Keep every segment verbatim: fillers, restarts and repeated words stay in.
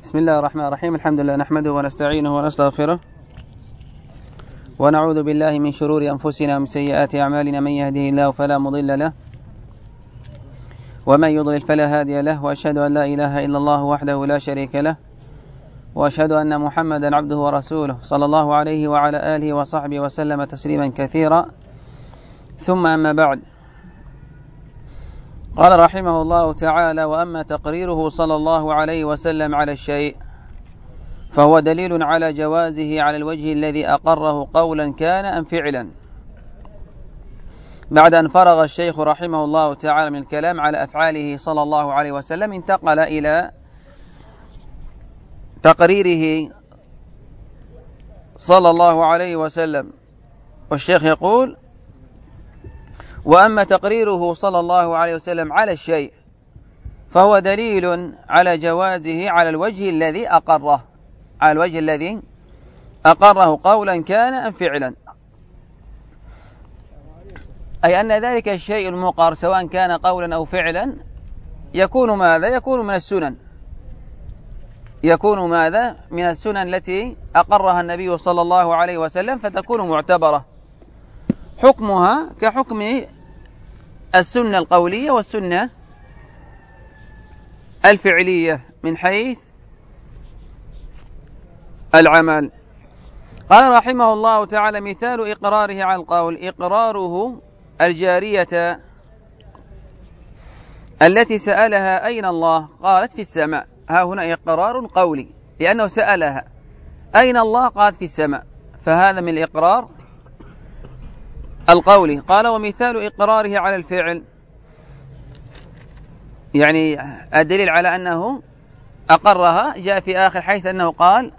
بسم الله الرحمن الرحيم. الحمد لله نحمده ونستعينه ونستغفره ونعوذ بالله من شرور أنفسنا ومن سيئات أعمالنا، من يهده الله فلا مضل له ومن يضلل فلا هادي له، وأشهد أن لا إله إلا الله وحده لا شريك له، وأشهد أن محمدا عبده ورسوله صلى الله عليه وعلى آله وصحبه وسلم تسليما كثيرا. ثم أما بعد، قال رحمه الله تعالى: وأما تقريره صلى الله عليه وسلم على الشيء فهو دليل على جوازه على الوجه الذي أقره قولا كان أم فعلا. بعد أن فرغ الشيخ رحمه الله تعالى من الكلام على أفعاله صلى الله عليه وسلم، انتقل إلى تقريره صلى الله عليه وسلم، والشيخ يقول: وأما تقريره صلى الله عليه وسلم على الشيء فهو دليل على جوازه على الوجه الذي أقره على الوجه الذي أقره قولا كان أم فعلا، أي أن ذلك الشيء المقر سواء كان قولا أو فعلا يكون ماذا؟ يكون من السنن يكون ماذا؟ من السنن التي أقرها النبي صلى الله عليه وسلم، فتكون معتبرة، حكمها كحكم السنة القولية والسنة الفعلية من حيث العمل. قال رحمه الله تعالى: مثال إقراره على القول إقراره الجارية التي سألها أين الله؟ قالت في السماء. ها هنا إقرار قولي، لأنه سألها أين الله؟ قالت في السماء، فهذا من الإقرار القولي. قال: ومثال إقراره على الفعل، يعني الدليل على أنه أقرها جاء في آخر، حيث أنه قال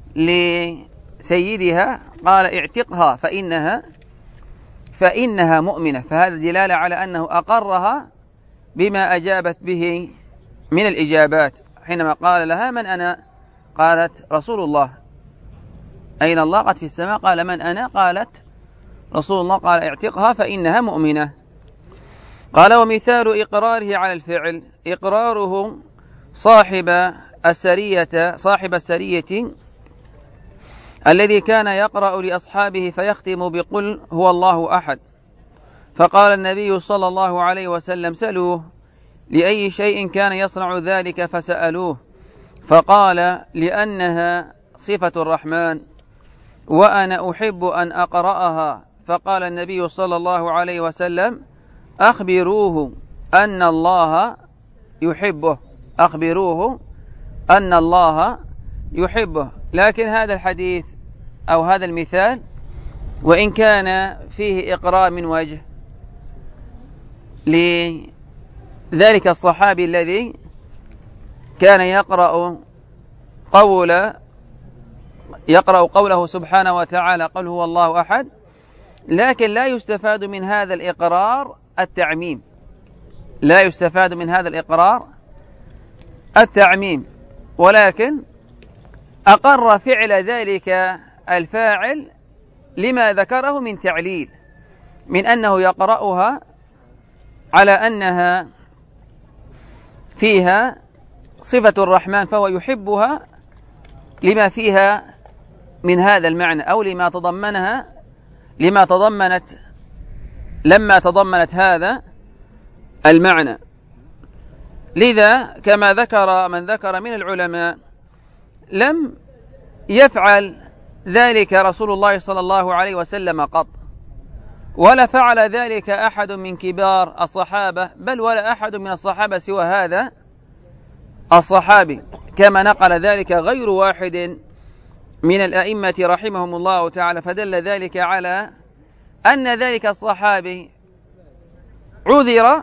لسيدها قال: اعتقها فإنها فإنها مؤمنة، فهذا دلالة على أنه أقرها بما أجابت به من الإجابات. حينما قال لها: من أنا؟ قالت: رسول الله. أين الله؟ قالت: في السماء. قال: من أنا؟ قالت: رسول الله. قال: اعتقها فإنها مؤمنة. قال: ومثال إقراره على الفعل إقراره صاحب السرية صاحب السرية الذي كان يقرأ لأصحابه فيختم بقل هو الله أحد، فقال النبي صلى الله عليه وسلم: سلوه لأي شيء كان يصنع ذلك، فسألوه فقال: لأنها صفة الرحمن وأنا أحب أن أقرأها. فقال النبي صلى الله عليه وسلم: أخبروه أن الله يحبه أخبروه أن الله يحبه. لكن هذا الحديث أو هذا المثال وإن كان فيه إقرار من وجه لذلك الصحابي الذي كان يقرأ قول يقرأ قوله سبحانه وتعالى: قل هو الله أحد، لكن لا يستفاد من هذا الإقرار التعميم لا يستفاد من هذا الإقرار التعميم ولكن أقر فعل ذلك الفاعل لما ذكره من تعليل، من أنه يقرأها على أنها فيها صفة الرحمن فهو يحبها لما فيها من هذا المعنى، أو لما تضمنها لما تضمنت لما تضمنت هذا المعنى. لذا كما ذكر من ذكر من العلماء لم يفعل ذلك رسول الله صلى الله عليه وسلم قط، ولا فعل ذلك أحد من كبار الصحابة، بل ولا أحد من الصحابة سوى هذا الصحابي، كما نقل ذلك غير واحد من الأئمة رحمهم الله تعالى. فدل ذلك على أن ذلك الصحابي عذر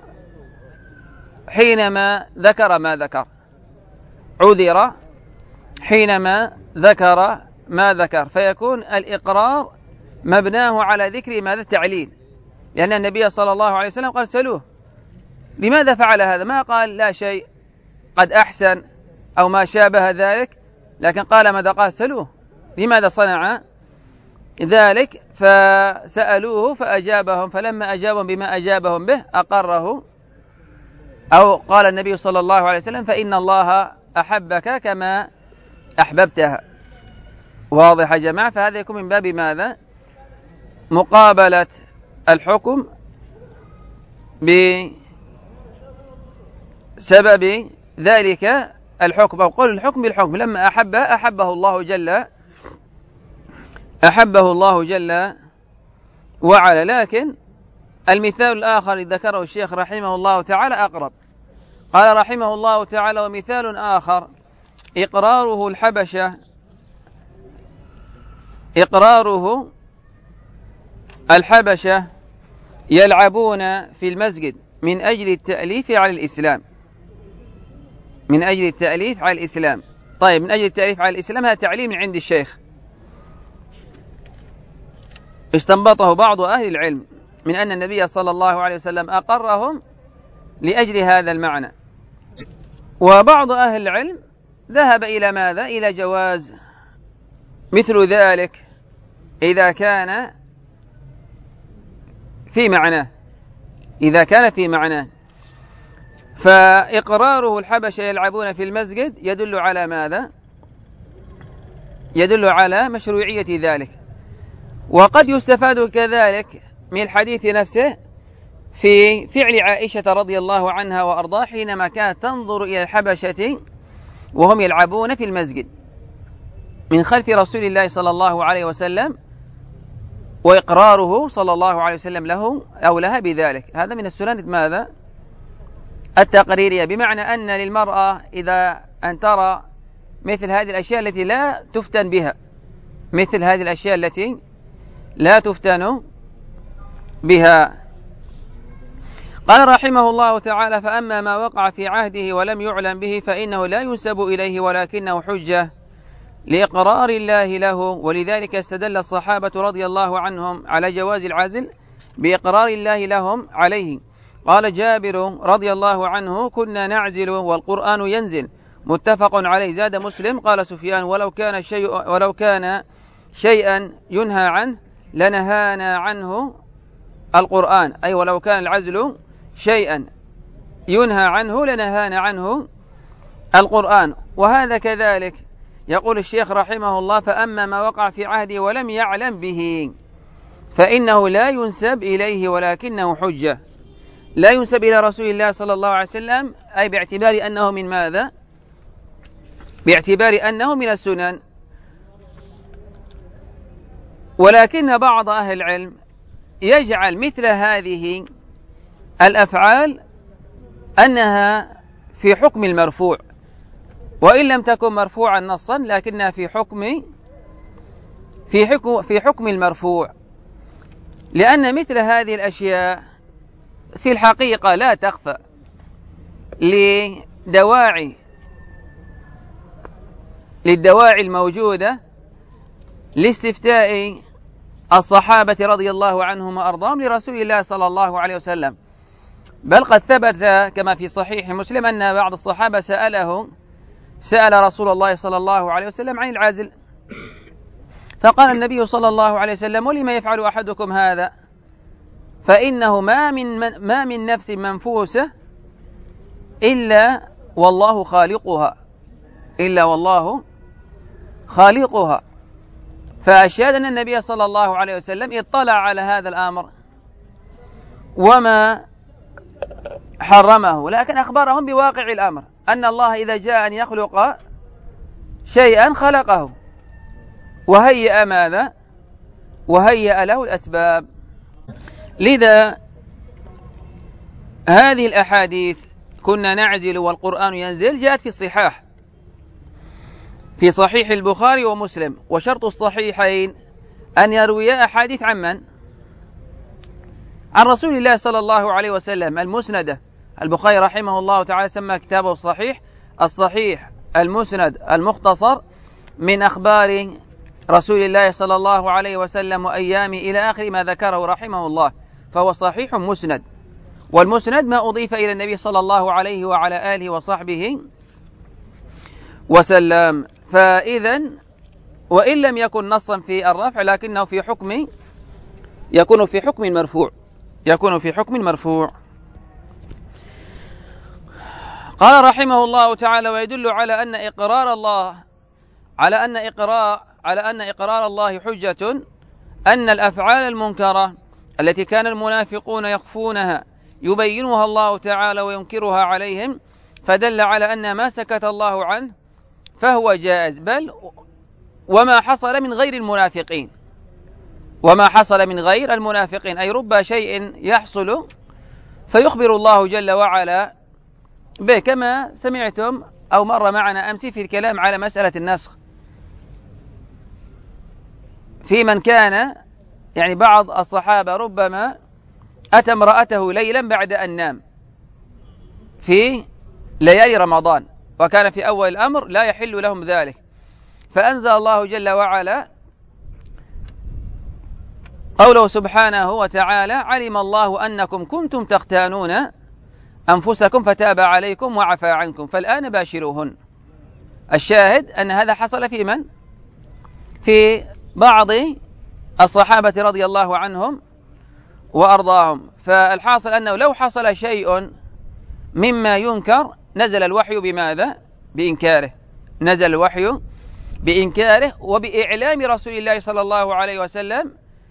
حينما ذكر ما ذكر عذر حينما ذكر ما ذكر فيكون الإقرار مبناه على ذكر ماذا؟ التعليل، لأن النبي صلى الله عليه وسلم قال: سلوه لماذا فعل هذا؟ ما قال لا شيء قد أحسن أو ما شابه ذلك، لكن قال ماذا؟ قال: سلوه لماذا صنع ذلك؟ فسألوه فأجابهم، فلما أجابهم بما أجابهم به أقره، أو قال النبي صلى الله عليه وسلم: فإن الله أحبك كما أحببتها. واضح يا جماعة؟ فهذا يكون من باب ماذا؟ مقابلة الحكم بسبب ذلك الحكم، أو قول الحكم بالحكم. لما أحبه أحبه الله جل أحبه الله جل وعلا. لكن المثال الآخر الذي ذكره الشيخ رحمه الله تعالى أقرب. قال رحمه الله تعالى: ومثال آخر إقراره الحبشة إقراره الحبشة يلعبون في المسجد من أجل التأليف على الإسلام. من أجل التأليف على الإسلام. طيب، من أجل التأليف على الإسلام، هذا تعليم من عند الشيخ استنبطه بعض أهل العلم من أن النبي صلى الله عليه وسلم أقرهم لأجل هذا المعنى. وبعض أهل العلم ذهب إلى ماذا؟ إلى جواز مثل ذلك إذا كان في معناه إذا كان في معناه فإقراره الحبشة يلعبون في المسجد يدل على ماذا؟ يدل على مشروعية ذلك. وقد يستفاد كذلك من الحديث نفسه في فعل عائشة رضي الله عنها وأرضاها حينما كانت تنظر إلى الحبشة وهم يلعبون في المسجد من خلف رسول الله صلى الله عليه وسلم، وإقراره صلى الله عليه وسلم له أو لها بذلك. هذا من السنن ماذا؟ التقريرية، بمعنى أن للمرأة إذا أن ترى مثل هذه الأشياء التي لا تفتن بها مثل هذه الأشياء التي لا تفتن بها. قال رحمه الله تعالى: فأما ما وقع في عهده ولم يعلم به فإنه لا ينسب إليه ولكنه حجة لإقرار الله له. ولذلك استدل الصحابة رضي الله عنهم على جواز العزل بإقرار الله لهم عليه. قال جابر رضي الله عنه: كنا نعزل والقرآن ينزل، متفق عليه. زاد مسلم: قال سفيان: ولو كان شيء ولو كان شيئا ينهى عنه لنهانا عنه القرآن، أي ولو كان العزل شيئا ينهى عنه لنهانا عنه القرآن. وهذا كذلك يقول الشيخ رحمه الله: فأما ما وقع في عهده ولم يعلم به فإنه لا ينسب إليه ولكنه حجة. لا ينسب إلى رسول الله صلى الله عليه وسلم، أي باعتبار أنه من ماذا؟ باعتبار أنه من السنن. ولكن بعض أهل العلم يجعل مثل هذه الأفعال أنها في حكم المرفوع، وإن لم تكن مرفوعا نصا لكنها في حكم في حكم في حكم المرفوع، لأن مثل هذه الأشياء في الحقيقة لا تخفى لدواعي للدواعي الموجودة لاستفتاء الصحابة رضي الله عنهم وأرضاهم لرسول الله صلى الله عليه وسلم. بل قد ثبت كما في صحيح مسلم أن بعض الصحابة سأله سأل رسول الله صلى الله عليه وسلم عن العزل، فقال النبي صلى الله عليه وسلم: ولما يفعل أحدكم هذا؟ فإنه ما من, من ما من نفس منفوسة إلا والله خالقها إلا والله خالقها. فأشهد أن النبي صلى الله عليه وسلم اطلع على هذا الأمر وما حرمه، لكن أخبرهم بواقع الأمر أن الله إذا جاء أن يخلق شيئا خلقه وهيأ ماذا؟ وهيأ له الأسباب. لذا هذه الأحاديث كنا نعزل والقرآن ينزل جاءت في الصحاح في صحيح البخاري ومسلم. وشرط الصحيحين أن يرويا أحاديث عن من؟ عن رسول الله صلى الله عليه وسلم المسندة. البخاري رحمه الله تعالى سمى كتابه الصحيح الصحيح المسند المختصر من أخبار رسول الله صلى الله عليه وسلم وأيامه إلى آخر ما ذكره رحمه الله، فهو صحيح مسند. والمسند ما أضيف إلى النبي صلى الله عليه وعلى آله وصحبه وسلم. فإذا وإن لم يكن نصا في الرفع لكنه في حكم يكون في حكم مرفوع يكون في حكم مرفوع. قال رحمه الله تعالى: ويدل على أن إقرار الله على أن إقرار على أن إقرار الله حجة أن الأفعال المنكرة التي كان المنافقون يخفونها يبينها الله تعالى وينكرها عليهم، فدل على أن ما سكت الله عنه فهو جائز، بل وما حصل من غير المنافقين وما حصل من غير المنافقين أي رب شيء يحصل فيخبر الله جل وعلا به، كما سمعتم أو مر معنا أمس في الكلام على مسألة النسخ في من كان يعني بعض الصحابة ربما أتى امرأته ليلا بعد أن نام في ليالي رمضان، وكان في أول الأمر لا يحل لهم ذلك، فأنزل الله جل وعلا قوله سبحانه وتعالى: علم الله أنكم كنتم تختانون أنفسكم فتاب عليكم وعفى عنكم فالآن باشروهن. الشاهد أن هذا حصل في من؟ في بعض الصحابة رضي الله عنهم وأرضاهم. فالحاصل أنه لو حصل شيء مما ينكر نزل الوحي بماذا؟ بإنكاره، نزل الوحي بإنكاره وبإعلام رسول الله صلى الله عليه وسلم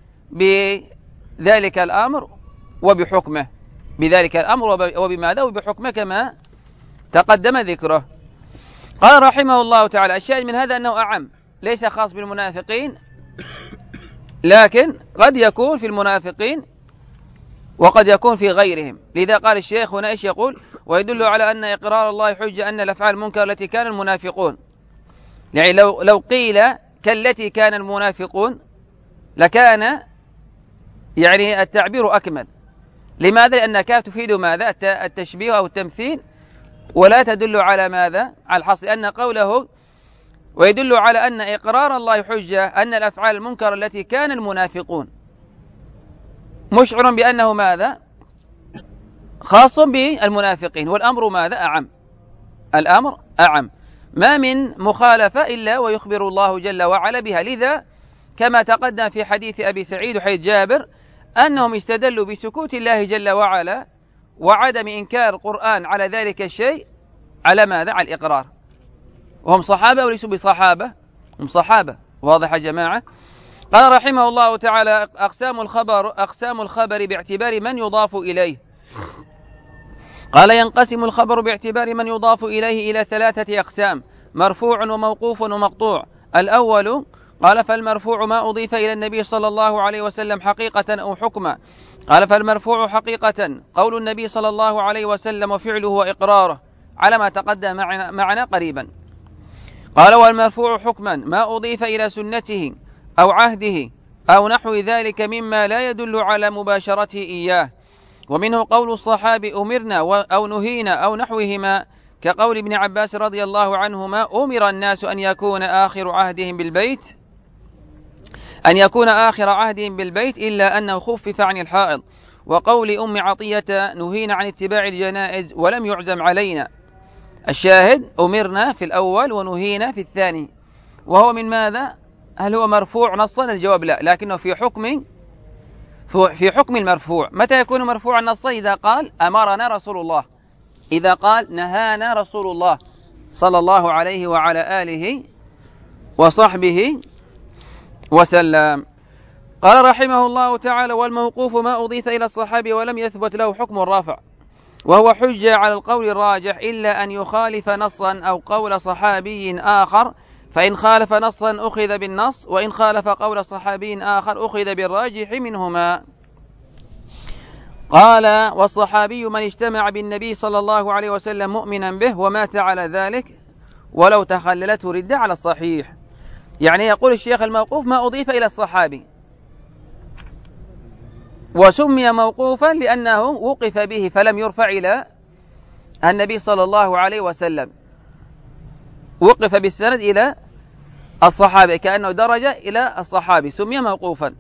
بذلك الأمر وبحكمه، بذلك الأمر وبماذا؟ وبحكمه كما تقدم ذكره. قال رحمه الله تعالى: الشاهد من هذا أنه أعم، ليس خاص بالمنافقين، لكن قد يكون في المنافقين وقد يكون في غيرهم. لذا قال الشيخ هنا إيش يقول؟ ويدل على أن إقرار الله حجة أن الأفعال المنكرة التي كان المنافقون، يعني لو لو قيل كالتي كان المنافقون لكان يعني التعبير أكمل. لماذا؟ لأنها كانت تفيد ماذا؟ التشبيه أو التمثيل، ولا تدل على ماذا؟ على الحصر. أن قوله ويدل على أن إقرار الله حجة أن الأفعال المنكرة التي كان المنافقون مشعر بأنه ماذا؟ خاص بالمنافقين، والأمر ماذا؟ أعم، الأمر أعم، ما من مخالفة إلا ويخبر الله جل وعلا بها. لذا كما تقدم في حديث أبي سعيد وحديث جابر أنهم استدلوا بسكوت الله جل وعلا وعدم إنكار القرآن على ذلك الشيء على ماذا؟ على الإقرار. وهم صحابة وليسوا بصحابة، هم صحابة. واضح يا جماعة؟ قال رحمه الله تعالى: أقسام الخبر أقسام الخبر باعتبار من يضاف إليه. قال: ينقسم الخبر باعتبار من يضاف إليه إلى ثلاثة أقسام: مرفوع وموقوف ومقطوع. الأول قال: فالمرفوع ما أضيف إلى النبي صلى الله عليه وسلم حقيقة أو حكما. قال: فالمرفوع حقيقة قول النبي صلى الله عليه وسلم وفعله وإقراره على ما تقدم معنا, معنا قريبا. قال: والمرفوع حكما ما أضيف إلى سنته أو عهده أو نحو ذلك مما لا يدل على مباشرته إياه، ومنه قول الصحابي أمرنا أو نهينا أو نحوهما، كقول ابن عباس رضي الله عنهما: أمر الناس أن يكون آخر عهدهم بالبيت أن يكون آخر عهدهم بالبيت إلا أنه خفف عن الحائض. وقول أم عطية: نهينا عن اتباع الجنائز ولم يعزم علينا. الشاهد أمرنا في الأول ونهينا في الثاني. وهو من ماذا؟ هل هو مرفوع نصا؟ الجواب لا، لكنه في حكم في حكم المرفوع. متى يكون مرفوعا نصا؟ إذا قال أمرنا رسول الله، إذا قال نهانا رسول الله صلى الله عليه وعلى آله وصحبه وسلم. قال رحمه الله تعالى: والموقوف ما أضيف إلى الصحابي ولم يثبت له حكم الرفع، وهو حجة على القول الراجح إلا أن يخالف نصا أو قول صحابي آخر، فإن خالف نصا أخذ بالنص، وإن خالف قول صحابي آخر أخذ بالراجح منهما. قال: والصحابي من اجتمع بالنبي صلى الله عليه وسلم مؤمنا به ومات على ذلك ولو تخللته ردة على الصحيح. يعني يقول الشيخ الموقوف ما أضيف إلى الصحابي، وسمي موقوفا لأنه وقف به فلم يرفع إلى النبي صلى الله عليه وسلم، وقف بالسند إلى الصحابي كأنه درجة إلى الصحابي، سمي موقوفا.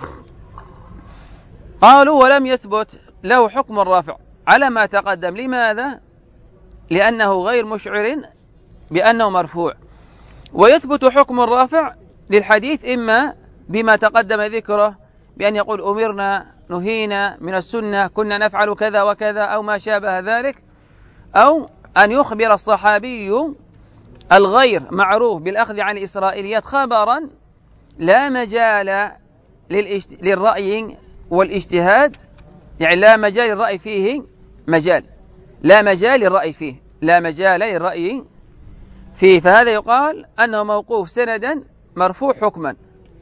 قالوا: ولم يثبت له حكم الرفع على ما تقدم. لماذا؟ لأنه غير مشعر بأنه مرفوع. ويثبت حكم الرفع للحديث إما بما تقدم ذكره بأن يقول أمرنا نهينا من السنة كنا نفعل كذا وكذا أو ما شابه ذلك، أو أن يخبر الصحابي الغير معروف بالأخذ عن الإسرائيليات خبرا لا مجال للرأي والاجتهاد، يعني لا مجال للرأي فيه مجال لا مجال للرأي فيه لا مجال للرأي فيه فهذا يقال أنه موقوف سندا مرفوع حكما.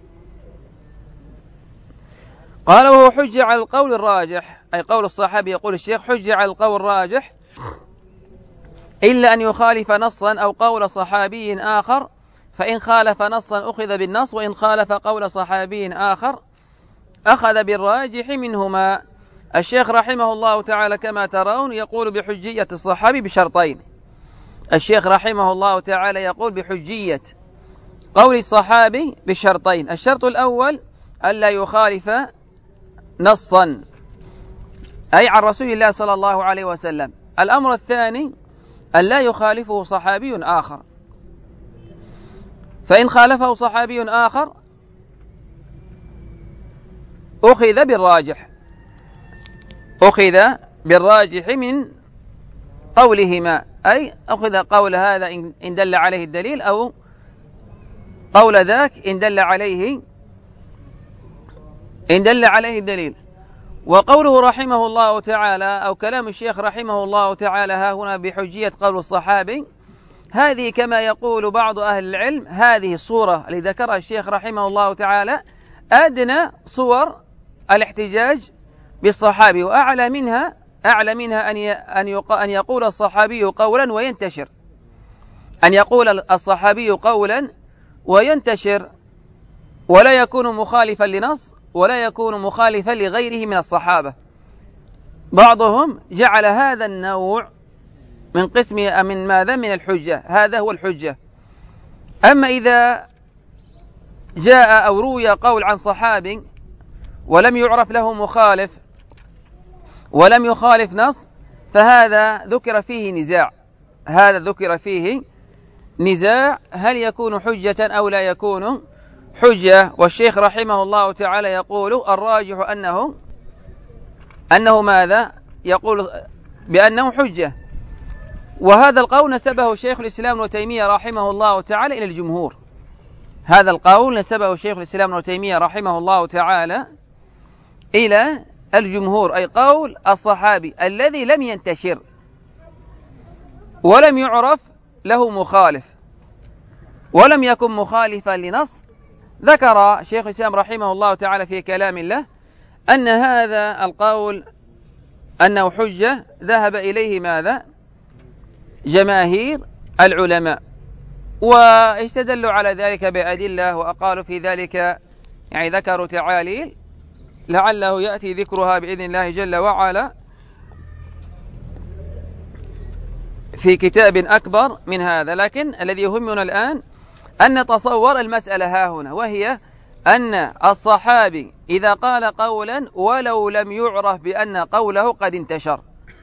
قال وهو حجة على القول الراجح، أي قول الصحابي يقول الشيخ حجة على القول الراجح إلا أن يخالف نصا أو قول صحابي آخر، فإن خالف نصا أخذ بالنص، وإن خالف قول صحابي آخر أخذ بالراجح منهما. الشيخ رحمه الله تعالى كما ترون يقول بحجية الصحابي بشرطين. الشيخ رحمه الله تعالى يقول بحجية قول الصحابي بشرطين. الشرط الأول ألا يخالف نصا أي عن رسول الله صلى الله عليه وسلم. الأمر الثاني ألا يخالفه صحابي آخر، فإن خالفه صحابي آخر أخذ بالراجح أخذ بالراجح من قولهما، أي أخذ قول هذا إن دل عليه الدليل، أو قول ذاك إن دل عليه إن دل عليه الدليل. وقوله رحمه الله تعالى أو كلام الشيخ رحمه الله تعالى ها هنا بحجية قول الصحابي، هذه كما يقول بعض أهل العلم هذه الصورة التي ذكرها الشيخ رحمه الله تعالى أدنى صور الاحتجاج بالصحابي، وأعلى منها أعلى منها أن أن يقول الصحابي قولا وينتشر أن يقول الصحابي قولا وينتشر ولا يكون مخالفا لنص ولا يكون مخالفا لغيره من الصحابة. بعضهم جعل هذا النوع من قسم من ماذا من الحجة، هذا هو الحجة. أما إذا جاء أو روي قول عن صحابي ولم يعرف له مخالف ولم يخالف نص، فهذا ذكر فيه نزاع هذا ذكر فيه نزاع هل يكون حجة أو لا يكون حجة. والشيخ رحمه الله تعالى يقول الراجح أنه أنه ماذا يقول بأنه حجة، وهذا القول نسبه شيخ الإسلام ابن تيمية رحمه الله تعالى إلى الجمهور. هذا القول نسبه شيخ الإسلام ابن تيمية رحمه الله تعالى إلى الجمهور، أي قول الصحابي الذي لم ينتشر ولم يعرف له مخالف ولم يكن مخالفا لنص. ذكر شيخ الإسلام رحمه الله تعالى في كلام الله أن هذا القول أنه حجة ذهب إليه ماذا جماهير العلماء، واستدلوا على ذلك بأدلة وأقالوا في ذلك يعني ذكروا تعاليل لعله يأتي ذكرها بإذن الله جل وعلا في كتاب أكبر من هذا. لكن الذي يهمنا الآن أن نتصور المسألة ها هنا، وهي أن الصحابي إذا قال قولا ولو لم يعرف بأن قوله قد انتشر،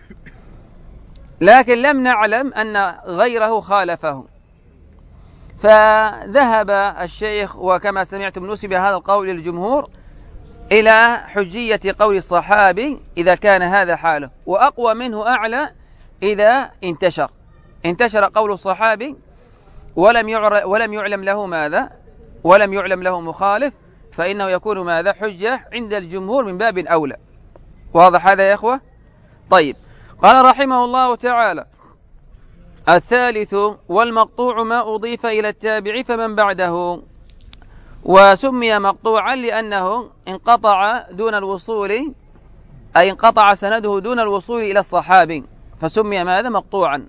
لكن لم نعلم أن غيره خالفه، فذهب الشيخ وكما سمعتم نسب هذا القول للجمهور إلى حجية قول الصحابي إذا كان هذا حاله، وأقوى منه أعلى إذا انتشر انتشر قول الصحابي ولم ولم يعلم له ماذا ولم يعلم له مخالف، فإنه يكون ماذا حجة عند الجمهور من باب أولى. واضح هذا يا أخوة؟ طيب، قال رحمه الله تعالى الثالث والمقطوع ما أضيف إلى التابع فمن بعده، وسمي مقطوعا لأنه انقطع دون الوصول أي انقطع سنده دون الوصول إلى الصحابي فسمي ماذا مقطوعا.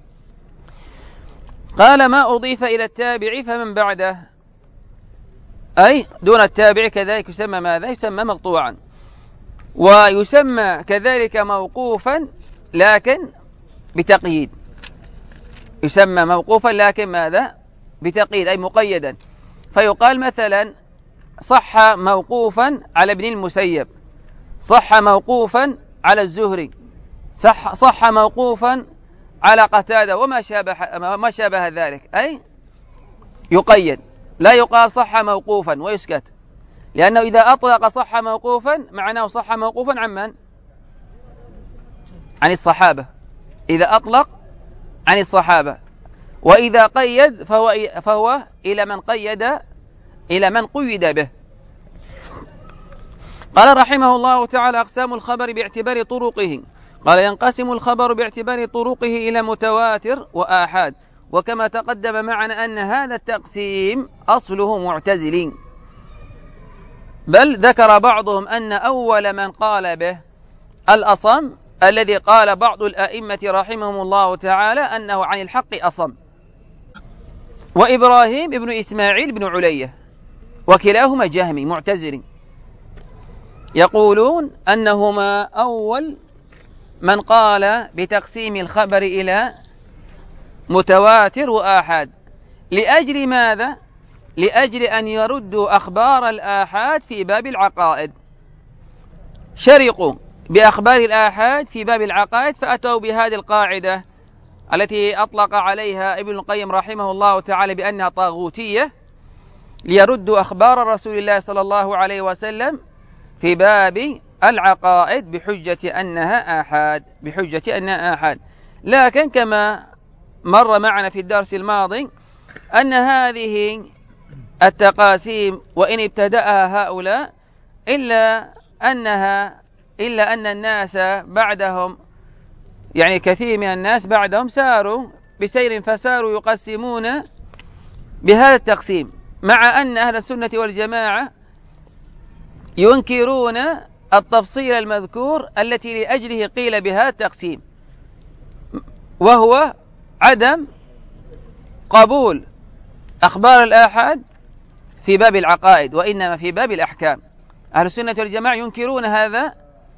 قال ما أضيف إلى التابع فمن بعده أي دون التابع كذلك يسمى ماذا يسمى مقطوعا، ويسمى كذلك موقوفا لكن بتقييد يسمى موقوفا لكن ماذا بتقييد أي مقيدا، فيقال مثلا صح موقوفا على ابن المسيب، صح موقوفا على الزهري، صح, صح موقوفا على قتادة وما شابه, ما شابه ذلك، أي يقيد، لا يقال صح موقوفا ويسكت، لأنه إذا أطلق صح موقوفا معناه صح موقوفا عن من؟ عن الصحابة، إذا أطلق عن الصحابة، وإذا قيد فهو, فهو إلى من قيد إلى من قيد به. قال رحمه الله تعالى: أقسام الخبر باعتبار طرقه. قال: ينقسم الخبر باعتبار طرقه إلى متواتر وآحاد، وكما تقدم معنا أن هذا التقسيم أصله معتزلي، بل ذكر بعضهم أن أول من قال به الأصم، الذي قال بعض الأئمة رحمهم الله تعالى أنه عن الحق أصم، وإبراهيم بن إسماعيل بن علية، وكلاهما جهمي معتزلي، يقولون أنهما أول من قال بتقسيم الخبر إلى متواتر وآحاد. لأجل ماذا؟ لأجل أن يردوا أخبار الآحاد في باب العقائد. شرقوا بأخبار الآحاد في باب العقائد، فأتوا بهذه القاعدة التي أطلق عليها ابن القيم رحمه الله تعالى بأنها طاغوتية، ليردوا أخبار رسول الله صلى الله عليه وسلم في باب العقائد بحجة أنها آحاد بحجة أنها آحاد. لكن كما مر معنا في الدرس الماضي أن هذه التقاسيم وإن ابتدأها هؤلاء إلا أنها إلا أن الناس بعدهم، يعني كثير من الناس بعدهم ساروا بسير فساروا يقسمون بهذا التقسيم، مع أن أهل السنة والجماعة ينكرون التفصيل المذكور التي لأجله قيل بهذا التقسيم، وهو عدم قبول أخبار الآحاد في باب العقائد، وإنما في باب الأحكام. أهل السنة والجماعة ينكرون هذا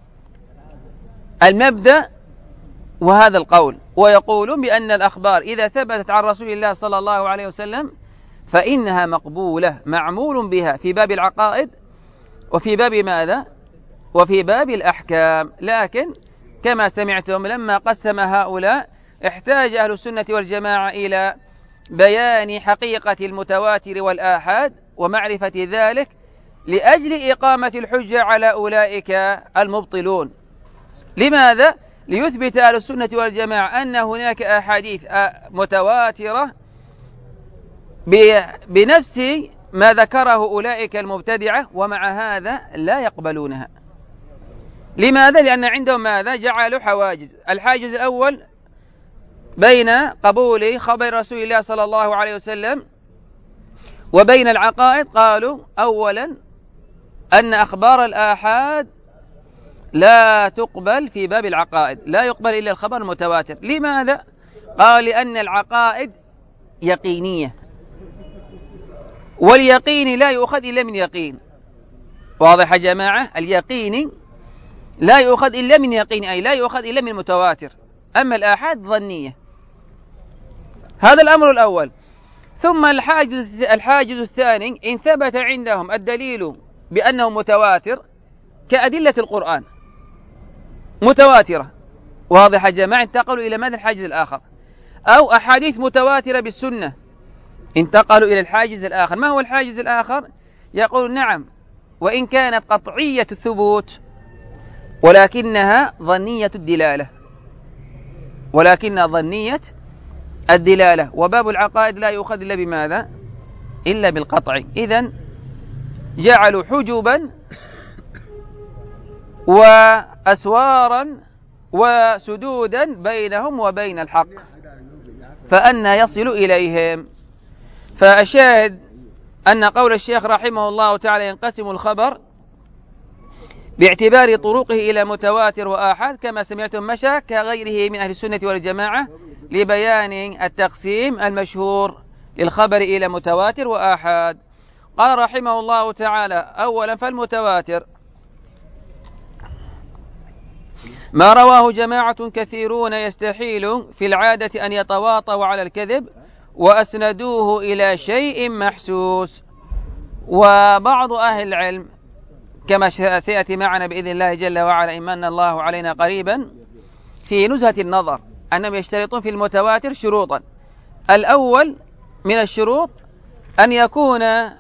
المبدأ وهذا القول، ويقولون بأن الأخبار إذا ثبتت عن رسول الله صلى الله عليه وسلم فإنها مقبولة معمول بها في باب العقائد وفي باب ماذا؟ وفي باب الأحكام. لكن كما سمعتم لما قسم هؤلاء احتاج أهل السنة والجماعة إلى بيان حقيقة المتواتر والآحاد ومعرفة ذلك لأجل إقامة الحجة على أولئك المبطلون. لماذا؟ ليثبت أهل السنة والجماعة أن هناك أحاديث متواترة بنفس ما ذكره أولئك المبتدعة، ومع هذا لا يقبلونها. لماذا؟ لأن عندهم ماذا؟ جعلوا حواجز. الحاجز الأول بين قبول خبر رسول الله صلى الله عليه وسلم وبين العقائد، قالوا أولا أن أخبار الآحاد لا تقبل في باب العقائد، لا يقبل إلا الخبر المتواتر. لماذا؟ قال لأن العقائد يقينية، واليقين لا يؤخذ إلا من يقين. واضح يا جماعة؟ اليقين لا يؤخذ إلا من يقين، أي لا يؤخذ إلا من متواتر، أما الآحاد ظنية. هذا الأمر الأول. ثم الحاجز, الحاجز الثاني، إن ثبت عندهم الدليل بأنه متواتر كأدلة القرآن متواترة، واضح يا جماعة، انتقلوا إلى ماذا؟ الحاجز الآخر. أو أحاديث متواترة بالسنة، انتقلوا إلى الحاجز الآخر. ما هو الحاجز الآخر؟ يقول نعم، وإن كانت قطعية الثبوت ولكنها ظنية الدلالة، ولكنها ظنية الدلالة. وباب العقائد لا يؤخذ إلا بماذا؟ إلا بالقطع. إذن جعلوا حجبا وأسوارا وسدودا بينهم وبين الحق، فأنى يصل إليهم. فالشاهد أن قول الشيخ رحمه الله تعالى ينقسم الخبر باعتبار طرقه إلى متواتر وآحاد كما سمعتم مشى كغيره من أهل السنة والجماعة لبيان التقسيم المشهور للخبر إلى متواتر وآحاد. قال رحمه الله تعالى: أولا فالمتواتر ما رواه جماعة كثيرون يستحيل في العادة أن يتواطوا على الكذب وأسندوه إلى شيء محسوس. وبعض أهل العلم كما سيأتي معنا بإذن الله جل وعلا إن من الله علينا قريبا في نزهة النظر أنهم يشترطون في المتواتر شروطا. الأول من الشروط أن يكون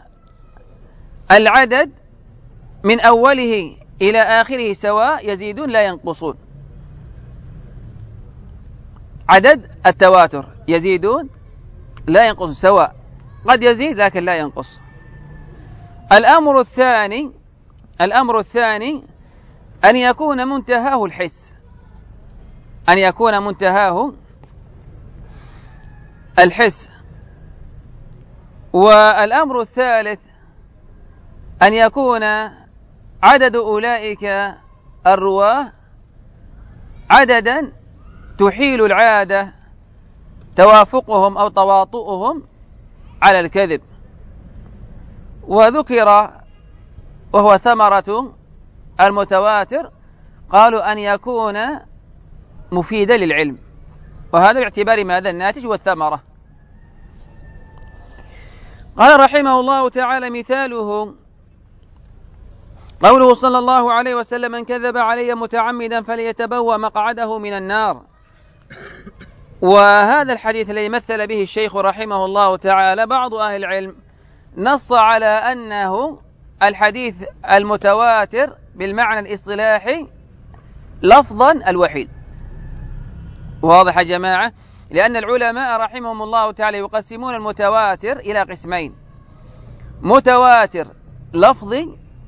العدد من أوله إلى آخره سواء، يزيدون لا ينقصون. عدد التواتر يزيدون لا ينقص سواء، قد يزيد لكن لا ينقص. الأمر الثاني الأمر الثاني أن يكون منتهاه الحس، أن يكون منتهاه الحس. والأمر الثالث أن يكون عدد أولئك الرواه عددا تحيل العادة توافقهم أو تواطؤهم على الكذب. وذكر وهو ثمرة المتواتر قالوا أن يكون مفيدا للعلم، وهذا باعتبار ماذا؟ الناتج والثمرة. قال رحمه الله تعالى: مثاله قوله صلى الله عليه وسلم: من كذب علي متعمدا فليتبوأ مقعده من النار. وهذا الحديث الذي مثل به الشيخ رحمه الله تعالى بعض أهل العلم نص على أنه الحديث المتواتر بالمعنى الاصطلاحي لفظا الوحيد. واضح يا جماعة؟ لأن العلماء رحمهم الله تعالى يقسمون المتواتر إلى قسمين: متواتر لفظي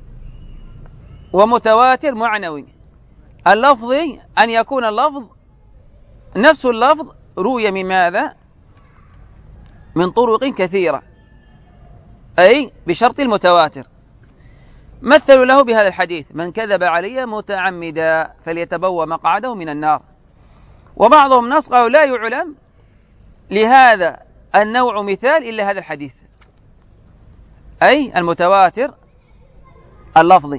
ومتواتر معنوي. اللفظي أن يكون اللفظ نفس اللفظ روي من ماذا؟ من طرق كثيرة، أي بشرط المتواتر. مثلوا له بهذا الحديث: من كذب علي متعمدا فليتبوأ مقعده من النار. وبعضهم نص قالوا لا يعلم لهذا النوع مثال إلا هذا الحديث، أي المتواتر اللفظي.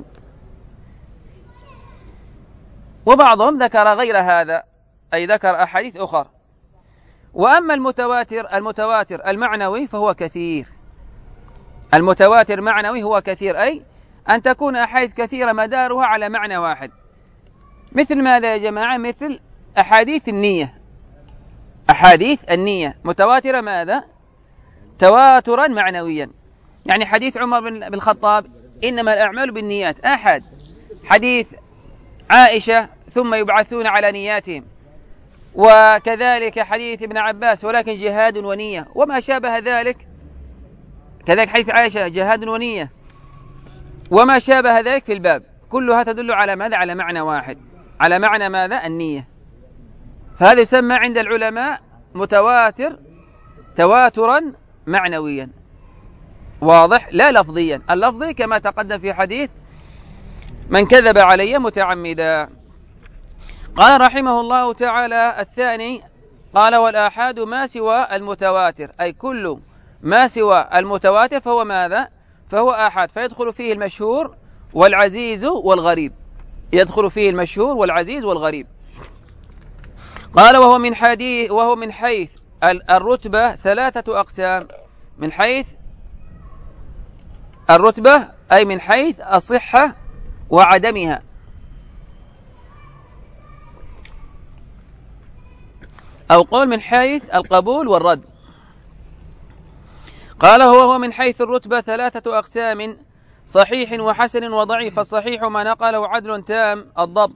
وبعضهم ذكر غير هذا، أي ذكر أحاديث أخرى. وأما المتواتر المتواتر المعنوي فهو كثير. المتواتر معنوي هو كثير، أي أن تكون أحاديث كثيرة مدارها على معنى واحد. مثل ماذا يا جماعة؟ مثل أحاديث النية. أحاديث النية متواترة ماذا؟ تواترا معنويا. يعني حديث عمر بن الخطاب: إنما الأعمال بالنيات، أحد. حديث عائشة: ثم يبعثون على نياتهم. وكذلك حديث ابن عباس: ولكن جهاد ونية، وما شابه ذلك. كذلك حديث عائشة: جهاد ونية، وما شابه ذلك في الباب. كلها تدل على ماذا؟ على معنى واحد، على معنى ماذا؟ النية. فهذا يسمى عند العلماء متواتر تواترا معنويا. واضح؟ لا لفظيا. اللفظي كما تقدم في حديث من كذب علي متعمدا. قال رحمه الله تعالى: الثاني قال: والآحاد ما سوى المتواتر، أي كل ما سوى المتواتر فهو ماذا؟ فهو آحاد، فيدخل فيه المشهور والعزيز والغريب. يدخل فيه المشهور والعزيز والغريب. قال: وهو من حديث وهو من حيث الرتبة ثلاثة أقسام. من حيث الرتبة أي من حيث الصحة وعدمها. أو قول من حيث القبول والرد. قال: هو من حيث الرتبة ثلاثة أقسام: صحيح وحسن وضعيف. الصحيح ما نقله عدل تام الضبط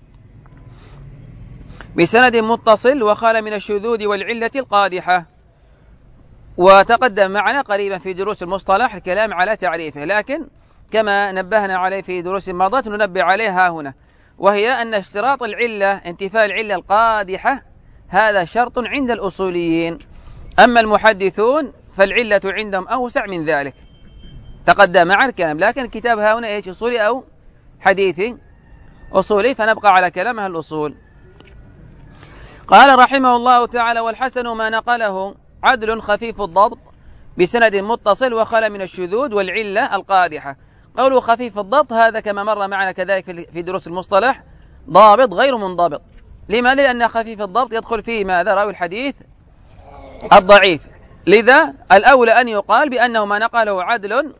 بسند متصل وخال من الشذوذ والعلة القادحة. وتقدم معنا قريبا في دروس المصطلح الكلام على تعريفه، لكن كما نبهنا عليه في دروس مضت ننبه عليها هنا، وهي أن اشتراط العلة انتفاء العلة القادحة هذا شرط عند الأصوليين. أما المحدثون فالعلة عندهم أوسع من ذلك. تقدم معنا الكلام، لكن الكتاب هنا ايش؟ أصولي أو حديثي؟ أصولي، فنبقى على كلام أهل الأصول. قال رحمه الله تعالى: والحسن ما نقله عدل خفيف الضبط بسند متصل وخلا من الشذوذ والعلة القادحة. قوله خفيف الضبط هذا كما مر معنا كذلك في دروس المصطلح ضابط غير منضبط. لما؟ لأن خفيف الضبط يدخل فيه ماذا؟ راوي الحديث الضعيف. لذا الأولى أن يقال بأنه ما نقله عدل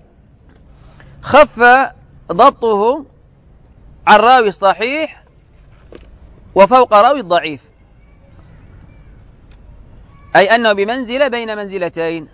خف ضبطه عن راوي الصحيح وفوق راوي الضعيف، أي أنه بمنزلة بين منزلتين.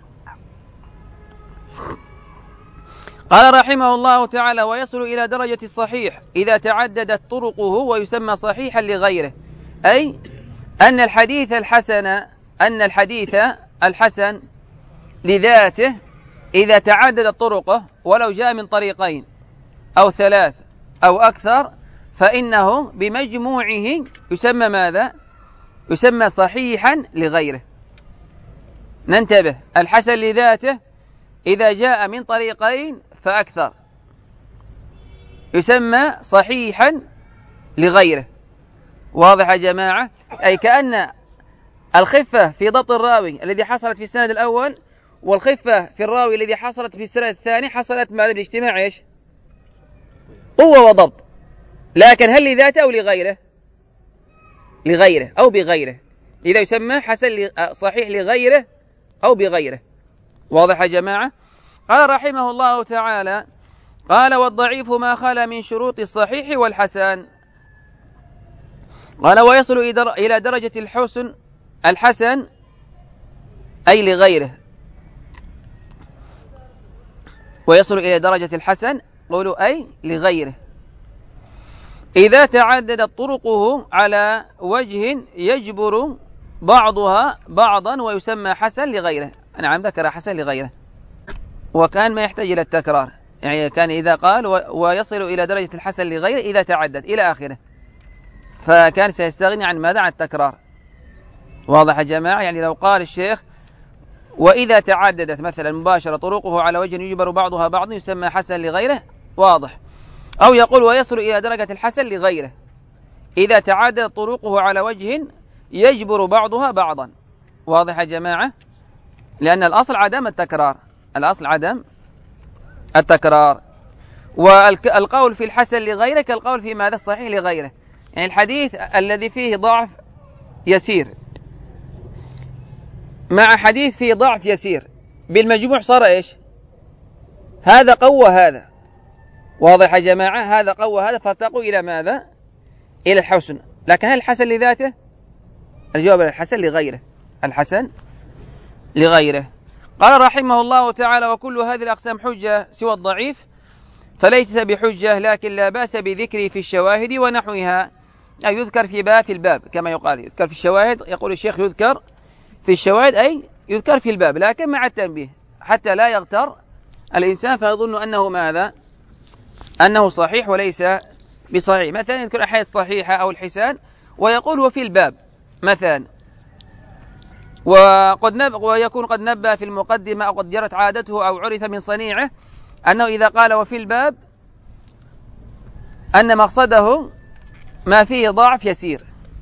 قال رحمه الله تعالى: ويصل إلى درجة الصحيح إذا تعددت طرقه ويسمى صحيحا لغيره. أي أن الحديث الحسن أن الحديث الحسن لذاته إذا تعددت طرقه ولو جاء من طريقين أو ثلاث أو أكثر فإنه بمجموعه يسمى ماذا؟ يسمى صحيحا لغيره. ننتبه، الحسن لذاته إذا جاء من طريقين فأكثر يسمى صحيحا لغيره. واضح يا جماعة؟ أي كأن الخفة في ضبط الراوي الذي حصلت في السند الأول والخفة في الراوي الذي حصلت في السند الثاني حصلت ماذا بالاجتماع إيش؟ قوة وضبط. لكن هل لذاته أو لغيره؟ لغيره أو بغيره. إذا يسمى حسن صحيح لغيره أو بغيره. واضح يا جماعة؟ قال رحمه الله تعالى: قال: والضعيف ما خلا من شروط الصحيح والحسن. قال: ويصل إلى درجة الحسن الحسن أي لغيره. ويصل إلى درجة الحسن قولوا أي لغيره إذا تعددت طرقه على وجه يجبر بعضها بعضا ويسمى حسن لغيره. أنا عم ذكر حسن لغيره وكان ما يحتاج إلى التكرار، يعني كان إذا قال ويصل إلى درجة الحسن لغيره إذا تعدد إلى آخره فكان سيستغني عن ماذا؟ عن التكرار. واضح يا جماعة؟ يعني لو قال الشيخ وإذا تعددت مثلا مباشرة طرقه على وجه يجبر بعضها بعض يسمى حسن لغيره، واضح. أو يقول ويصل إلى درجة الحسن لغيره إذا تعددت طرقه على وجه يجبر بعضها بعضا. واضح يا جماعة؟ لأن الأصل عدم التكرار، الأصل عدم التكرار. والقول في الحسن لغيره كالقول في ماذا؟ الصحيح لغيره. يعني الحديث الذي فيه ضعف يسير مع حديث فيه ضعف يسير بالمجموع صار إيش؟ هذا قوة هذا. واضح يا جماعة؟ هذا قوة هذا فارتقوا إلى ماذا؟ إلى الحسن. لكن هل الحسن لذاته؟ الجواب الحسن لغيره، الحسن لغيره. قال رحمه الله تعالى: وكل هذه الأقسام حجة سوى الضعيف فليس بحجة، لكن لا بأس بذكره في الشواهد ونحوها. أي يذكر في باب في الباب كما يقال، يذكر في الشواهد. يقول الشيخ يذكر في الشواهد أي يذكر في الباب، لكن مع التنبيه حتى لا يغتر الإنسان فيظن أنه ماذا؟ أنه صحيح وليس بصحيح. مثلا يذكر أحاديث صحيحة أو الحسان ويقول وفي الباب مثلا، وقد نب... ويكون قد نبه في المقدمة أو قد جرت عادته أو عرف من صنيعه أنه إذا قال وفي الباب أن مقصده ما فيه ضعف يسير،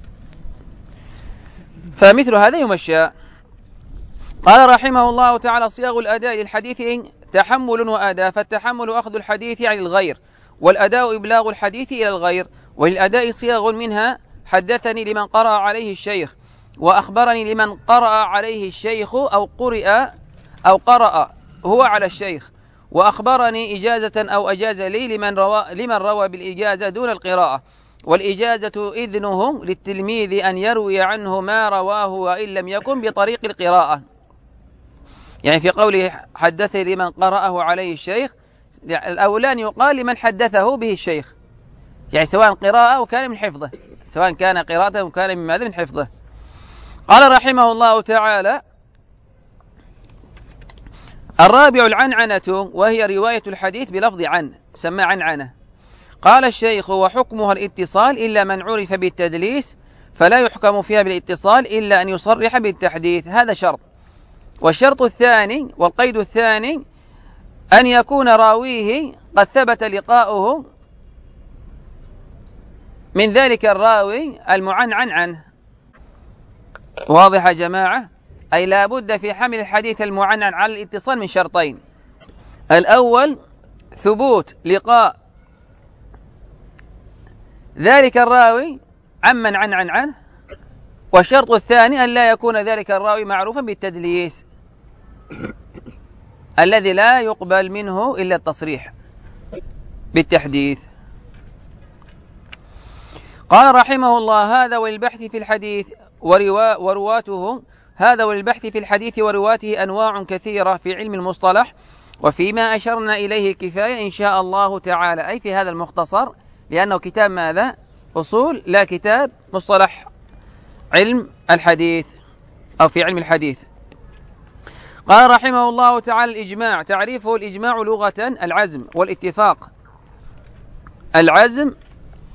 فمثل هذا يمشى. قال رحمه الله تعالى: صيغ الأداء للحديث تحمل وأداء، فالتحمل أخذ الحديث عن الغير، والأداء إبلاغ الحديث إلى الغير. وللأداء صيغ منها: حدثني لمن قرأ عليه الشيخ، وأخبرني لمن قرأ عليه الشيخ أو قرئ أو قرأ هو على الشيخ، وأخبرني إجازة أو أجاز لي لمن روى, لمن روى بالإجازة دون القراءة. والإجازة إذنه للتلميذ أن يروي عنه ما رواه وإن لم يكن بطريق القراءة. يعني في قوله حدثني لمن قرأه عليه الشيخ، الأولان يقال لمن حدثه به الشيخ، يعني سواء قراءة أو كان من حفظه، سواء كان قراءة أو كان من ماذا؟ من حفظه. قال رحمه الله تعالى: الرابع العنعنة، وهي رواية الحديث بلفظ عن، سمى عنعنة. قال الشيخ: وحكمها الاتصال إلا من عرف بالتدليس، فلا يحكم فيها بالاتصال إلا أن يصرح بالتحديث. هذا شرط. والشرط الثاني والقيد الثاني أن يكون راويه قد ثبت لقاؤه من ذلك الراوي المعنعن عنه. واضح يا جماعة؟ أي لا بد في حمل الحديث المعنعن على الاتصال من شرطين: الأول ثبوت لقاء ذلك الراوي عمن عنعن عنه، والشرط الثاني أن لا يكون ذلك الراوي معروفا بالتدليس الذي لا يقبل منه إلا التصريح بالتحديث. قال رحمه الله: هذا وللبحث في الحديث وروا ورواته هذا وللبحث في الحديث ورواته أنواع كثيرة في علم المصطلح، وفيما أشرنا إليه كفاية إن شاء الله تعالى، أي في هذا المختصر، لأنه كتاب ماذا؟ أصول، لا كتاب مصطلح علم الحديث أو في علم الحديث. قال رحمه الله تعالى: الإجماع تعريفه: الإجماع لغة العزم والاتفاق. العزم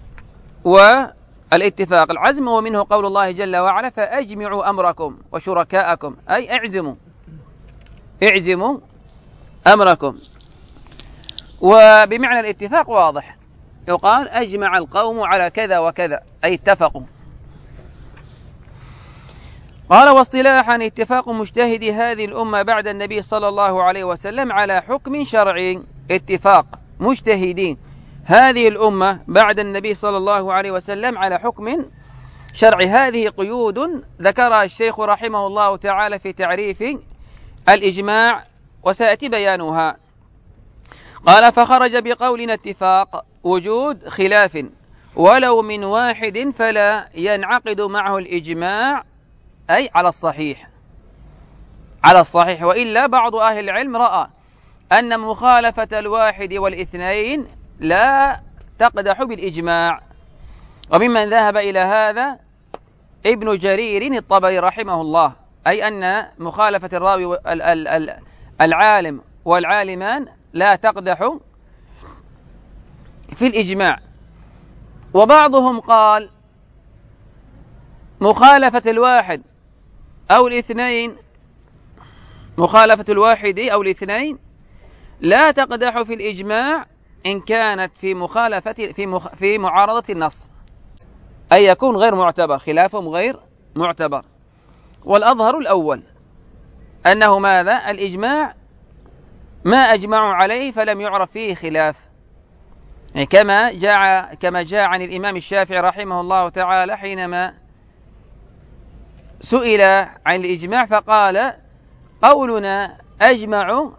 والاتفاق. العزم ومنه قول الله جل وعلا: فأجمعوا أمركم وشركاءكم، أي اعزموا اعزموا أمركم. وبمعنى الاتفاق واضح، يقال أجمع القوم على كذا وكذا، أي اتفقوا. قال: واصطلاحا اتفاق مجتهدي هذه الأمة بعد النبي صلى الله عليه وسلم على حكم شرعي. اتفاق مجتهدين هذه الأمة بعد النبي صلى الله عليه وسلم على حكم شرعي. هذه قيود ذكرها الشيخ رحمه الله تعالى في تعريف الإجماع، وسيأتي بيانها. قال: فخرج بقولنا اتفاق وجود خلاف ولو من واحد فلا ينعقد معه الإجماع، أي على الصحيح على الصحيح وإلا بعض أهل العلم رأى أن مخالفة الواحد والاثنين لا تقدح بالإجماع، وممن ذهب إلى هذا ابن جرير الطبري رحمه الله، أي أن مخالفة الراوي العالم والعالمان لا تقدح في الإجماع. وبعضهم قال: مخالفة الواحد أو الاثنين مخالفة الواحد أو الاثنين لا تقدح في الإجماع إن كانت في مخالفة في مخ في معارضة النص، أي يكون غير معتبر، خلافهم غير معتبر. والأظهر الأول أنه ماذا؟ الإجماع ما أجمعوا عليه فلم يعرف فيه خلاف، يعني كما جاء كما جاء عن الإمام الشافعي رحمه الله تعالى حينما سئل عن الإجماع فقال: قولنا أجمع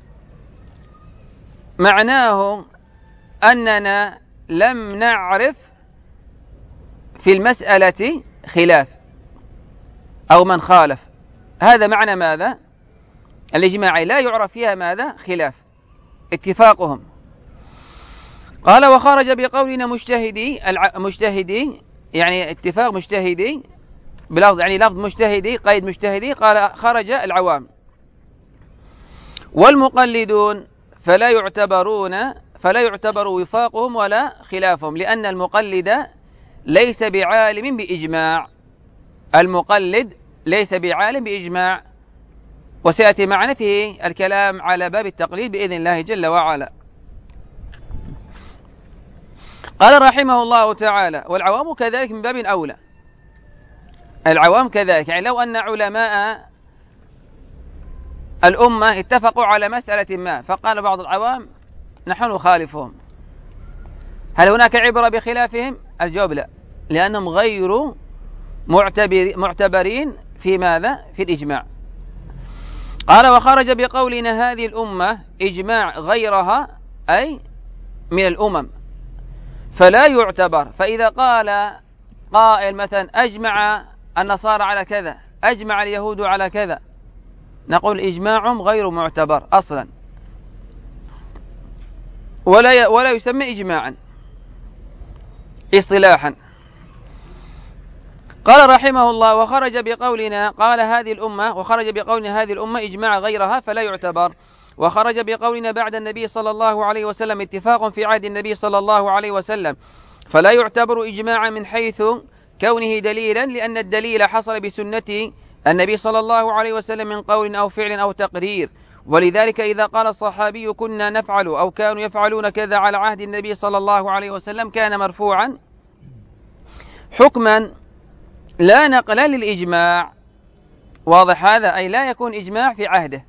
معناه أننا لم نعرف في المسألة خلاف أو من خالف. هذا معنى ماذا؟ الإجماع لا يعرف فيها ماذا؟ خلاف، اتفاقهم. قال: وخرج بقولنا مجتهدي مجتهدي يعني اتفاق مجتهدي بلفظ يعني لفظ مجتهدي قيد مجتهدي. قال: خرج العوام والمقلدون فلا يعتبرون فلا يعتبر وفاقهم ولا خلافهم، لأن المقلد ليس بعالم بإجماع. المقلد ليس بعالم بإجماع، وسيأتي معنا في الكلام على باب التقليد بإذن الله جل وعلا. قال رحمه الله تعالى: والعوام كذلك من باب أولى. العوام كذلك، يعني لو أن علماء الأمة اتفقوا على مسألة ما فقال بعض العوام نحن نخالفهم، هل هناك عبرة بخلافهم؟ الجواب لا، لأنهم غير معتبرين في ماذا؟ في الإجماع. قال: وخرج بقولنا هذه الأمة إجماع غيرها، أي من الأمم، فلا يعتبر. فإذا قال قائل مثلا: أجمع النصارى على كذا، أجمع اليهود على كذا، نقول إجماعهم غير معتبر أصلا، ولا ولا يسمى إجماعا اصطلاحا. قال رحمه الله: وخرج بقولنا قال هذه الأمة وخرج بقولنا هذه الأمة إجماع غيرها فلا يعتبر. وخرج بقولنا بعد النبي صلى الله عليه وسلم اتفاق في عهد النبي صلى الله عليه وسلم فلا يعتبر إجماعا من حيث كونه دليلا، لأن الدليل حصل بسنة النبي صلى الله عليه وسلم من قول أو فعل أو تقرير. ولذلك إذا قال الصحابي كنا نفعل أو كانوا يفعلون كذا على عهد النبي صلى الله عليه وسلم كان مرفوعا حكما لا نقلا للإجماع. واضح هذا؟ أي لا يكون إجماع في عهده،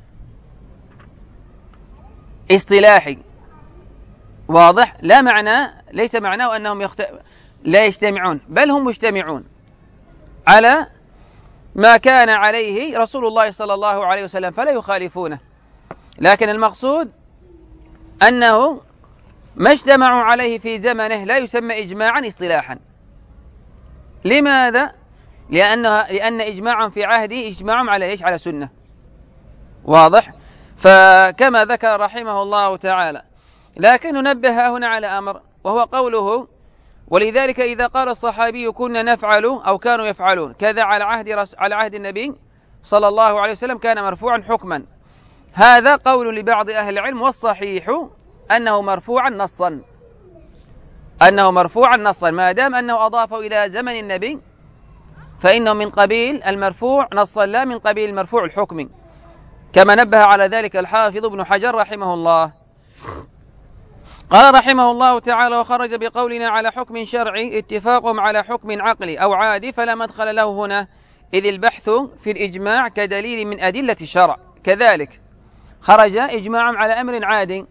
اصطلاحي. واضح؟ لا معنى ليس معناه أنهم يخت... لا يجتمعون، بل هم مجتمعون على ما كان عليه رسول الله صلى الله عليه وسلم فلا يخالفونه، لكن المقصود أنه ما اجتمعوا عليه في زمنه لا يسمى إجماعا اصطلاحا. لماذا؟ لأنها لأن إجماعا في عهده إجماعهم على إيش؟ على سنة. واضح؟ فكما ذكر رحمه الله تعالى. لكن ننبه هنا على أمر، وهو قوله: ولذلك إذا قال الصحابي كنا نفعل أو كانوا يفعلون كذا على عهد رس... على عهد النبي صلى الله عليه وسلم كان مرفوعا حكما. هذا قول لبعض أهل العلم، والصحيح أنه مرفوعا نصا، أنه مرفوعا نصا ما دام أنه أضافه إلى زمن النبي فإنه من قبيل المرفوع نصا لا من قبيل المرفوع الحكمي، كما نبه على ذلك الحافظ ابن حجر رحمه الله. قال رحمه الله تعالى: وخرج بقولنا على حكم شرعي اتفاقهم على حكم عقلي أو عادي فلا مدخل له هنا، إذ البحث في الإجماع كدليل من أدلة الشرع. كذلك خرج إجماعهم على أمر عادي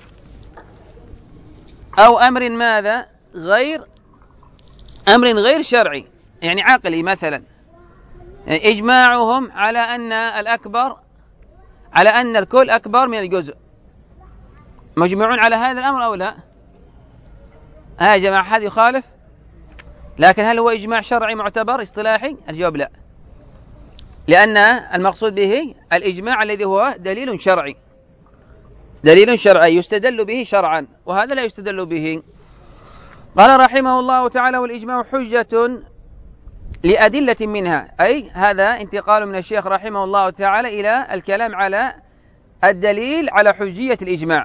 أو أمر ماذا غير أمر غير شرعي، يعني عقلي مثلا. إجماعهم على أن الأكبر على أن الكل أكبر من الجزء، مجمعون على هذا الأمر أو لا؟ ها يا جماعة، هذا يخالف، لكن هل هو إجماع شرعي معتبر اصطلاحي؟ الجواب لا، لأن المقصود به الإجماع الذي هو دليل شرعي، دليل شرعي يستدل به شرعا، وهذا لا يستدل به. قال رحمه الله تعالى: والإجماع حجة لأدلة منها، أي هذا انتقال من الشيخ رحمه الله تعالى إلى الكلام على الدليل على حجية الإجماع.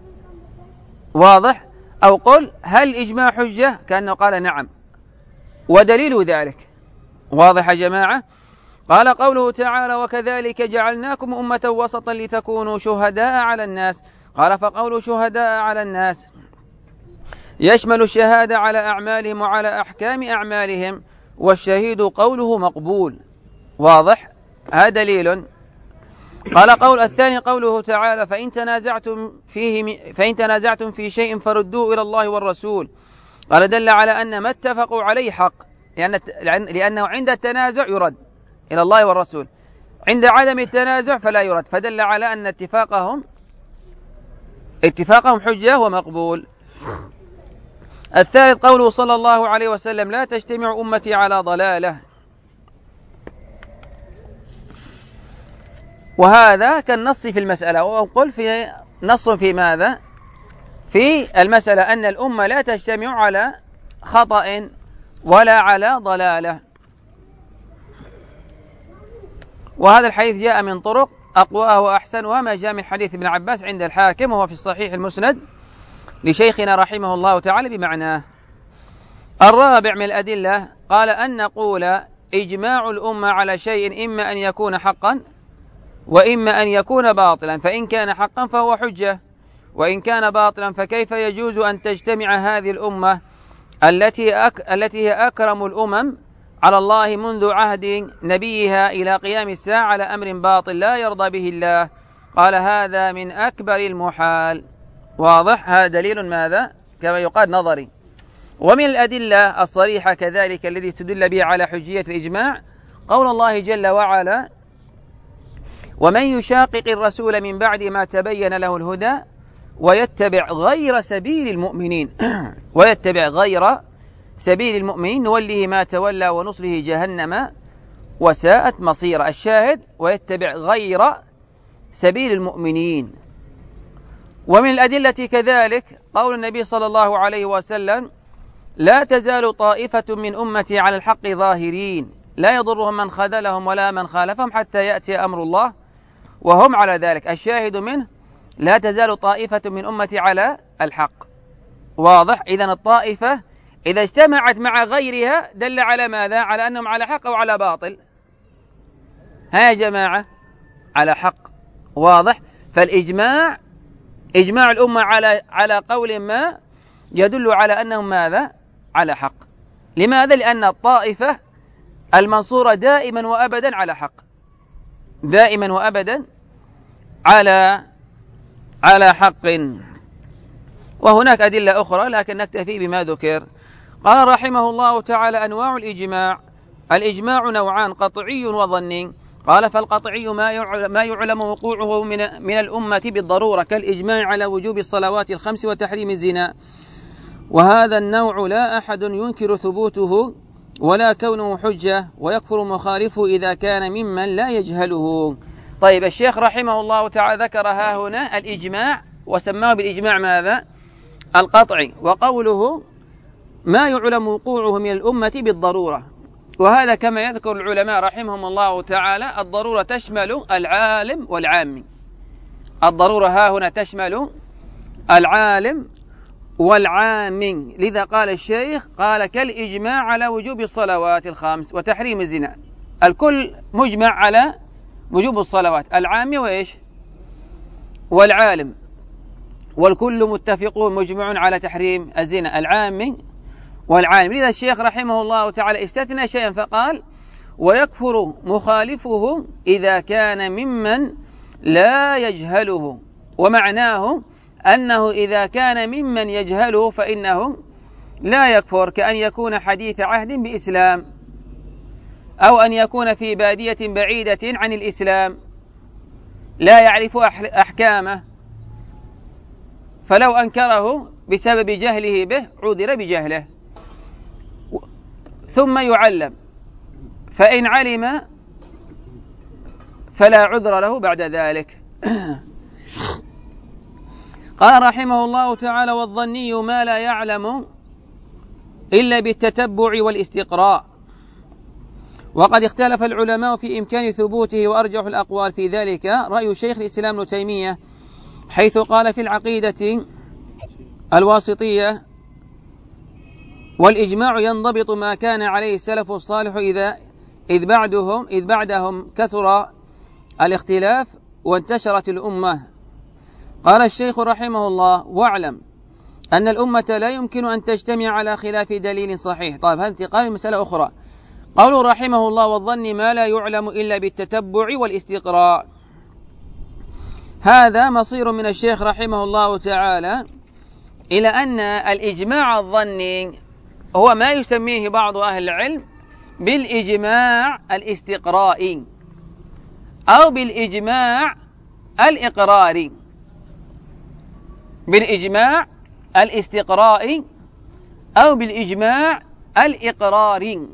واضح؟ أو قل هل الإجماع حجة؟ كأنه قال نعم، ودليل ذلك. واضح يا جماعة؟ قال قوله تعالى: وكذلك جعلناكم أمة وسطا لتكونوا شهداء على الناس. قال: فقول شهداء على الناس يشمل الشهادة على أعمالهم وعلى أحكام أعمالهم، والشهيد قوله مقبول. واضح؟ هذا دليل. قال قول الثاني قوله تعالى: فإن تنازعتم فيه فإن تنازعتم في شيء فردوه إلى الله والرسول. قال: دل على أن ما اتفقوا عليه حق، لأن لأنه عند التنازع يرد إلى الله والرسول، عند عدم التنازع فلا يرد، فدل على أن اتفاقهم اتفاقهم حجة ومقبول. الثالث قوله صلى الله عليه وسلم: لا تجتمع أمتي على ضلالة. وهذا كالنص في المسألة، وقل في نص في ماذا؟ في المسألة أن الأمة لا تجتمع على خطأ ولا على ضلالة. وهذا الحديث جاء من طرق أقواها وأحسنها ما جاء من حديث ابن عباس عند الحاكم، وهو في الصحيح المسند لشيخنا رحمه الله تعالى بمعناه. الرابع من الأدلة قال أن نقول إجماع الأمة على شيء إما أن يكون حقا وإما أن يكون باطلا، فإن كان حقا فهو حجة، وإن كان باطلا فكيف يجوز أن تجتمع هذه الأمة التي أك... التي هي أكرم الأمم على الله منذ عهد نبيها إلى قيام الساعة على أمر باطل لا يرضى به الله؟ قال: هذا من أكبر المحال. واضح؟ هذا دليل ماذا؟ كما يقال نظري. ومن الأدلة الصريحة كذلك الذي استدل به على حجية الإجماع قول الله جل وعلا: ومن يشاقق الرسول من بعد ما تبين له الهدى ويتبع غير سبيل المؤمنين ويتبع غير سبيل المؤمنين نوله ما تولى ونصله جهنم وساءت مصيرا. الشاهد: ويتبع غير سبيل المؤمنين. ومن الأدلة كذلك قول النبي صلى الله عليه وسلم: لا تزال طائفة من أمتي على الحق ظاهرين لا يضرهم من خذلهم ولا من خالفهم حتى يأتي أمر الله وهم على ذلك. الشاهد منه: لا تزال طائفة من أمتي على الحق. واضح؟ إذن الطائفة إذا اجتمعت مع غيرها دل على ماذا؟ على أنهم على حق أو على باطل؟ ها يا جماعة، على حق. واضح؟ فالإجماع إجماع الأمة على على قول ما يدل على أنهم ماذا؟ على حق. لماذا؟ لأن الطائفة المنصورة دائما وأبدا على حق، دائما وأبدا على على حق. وهناك أدلة أخرى لكن نكتفي بما ذكر. قال رحمه الله تعالى: أنواع الإجماع. الإجماع نوعان: قطعي وظني. قال: فالقطعي ما يعلم وقوعه من, من الأمة بالضرورة كالإجماع على وجوب الصلوات الخمس وتحريم الزنا، وهذا النوع لا أحد ينكر ثبوته ولا كونه حجة، ويكفر مخالفه إذا كان ممن لا يجهله. طيب، الشيخ رحمه الله تعالى ذكر ها هنا الإجماع وسماه بالإجماع ماذا؟ القطعي. وقوله ما يعلم وقوعه من الأمة بالضرورة، وهذا كما يذكر العلماء رحمهم الله تعالى الضرورة تشمل العالم والعامي. الضرورة ها هنا تشمل العالم والعامي، لذا قال الشيخ قال كالإجماع على وجوب الصلوات الخمس وتحريم الزنا. الكل مجمع على وجوب الصلوات، العامي وإيش والعالم، والكل متفقون مجمع على تحريم الزنا، العامي والعالم. لذا الشيخ رحمه الله تعالى استثنى شيئا فقال ويكفر مخالفه إذا كان ممن لا يجهله، ومعناه أنه إذا كان ممن يجهله فإنه لا يكفر، كأن يكون حديث عهد بإسلام، أو أن يكون في بادية بعيدة عن الإسلام لا يعرف أحكامه، فلو أنكره بسبب جهله به عذر بجهله ثم يعلم، فإن علم فلا عذر له بعد ذلك. قال رحمه الله تعالى والظني ما لا يعلم إلا بالتتبع والاستقراء. وقد اختلف العلماء في إمكان ثبوته، وأرجح الأقوال في ذلك رأي شيخ الإسلام ابن تيمية، حيث قال في العقيدة الواسطية والإجماع ينضبط ما كان عليه السلف الصالح إذا إذ بعدهم إذ بعدهم كثر الاختلاف وانتشرت الأمة. قال الشيخ رحمه الله واعلم أن الأمة لا يمكن أن تجتمع على خلاف دليل صحيح. طيب هذا انتقال من مسألة أخرى. قوله رحمه الله والظن ما لا يعلم إلا بالتتبع والاستقراء، هذا مصير من الشيخ رحمه الله تعالى إلى أن الإجماع الظني هو ما يسميه بعض أهل العلم بالإجماع الاستقرائي أو بالإجماع الإقراري، بالإجماع الاستقرائي أو بالإجماع الإقراري.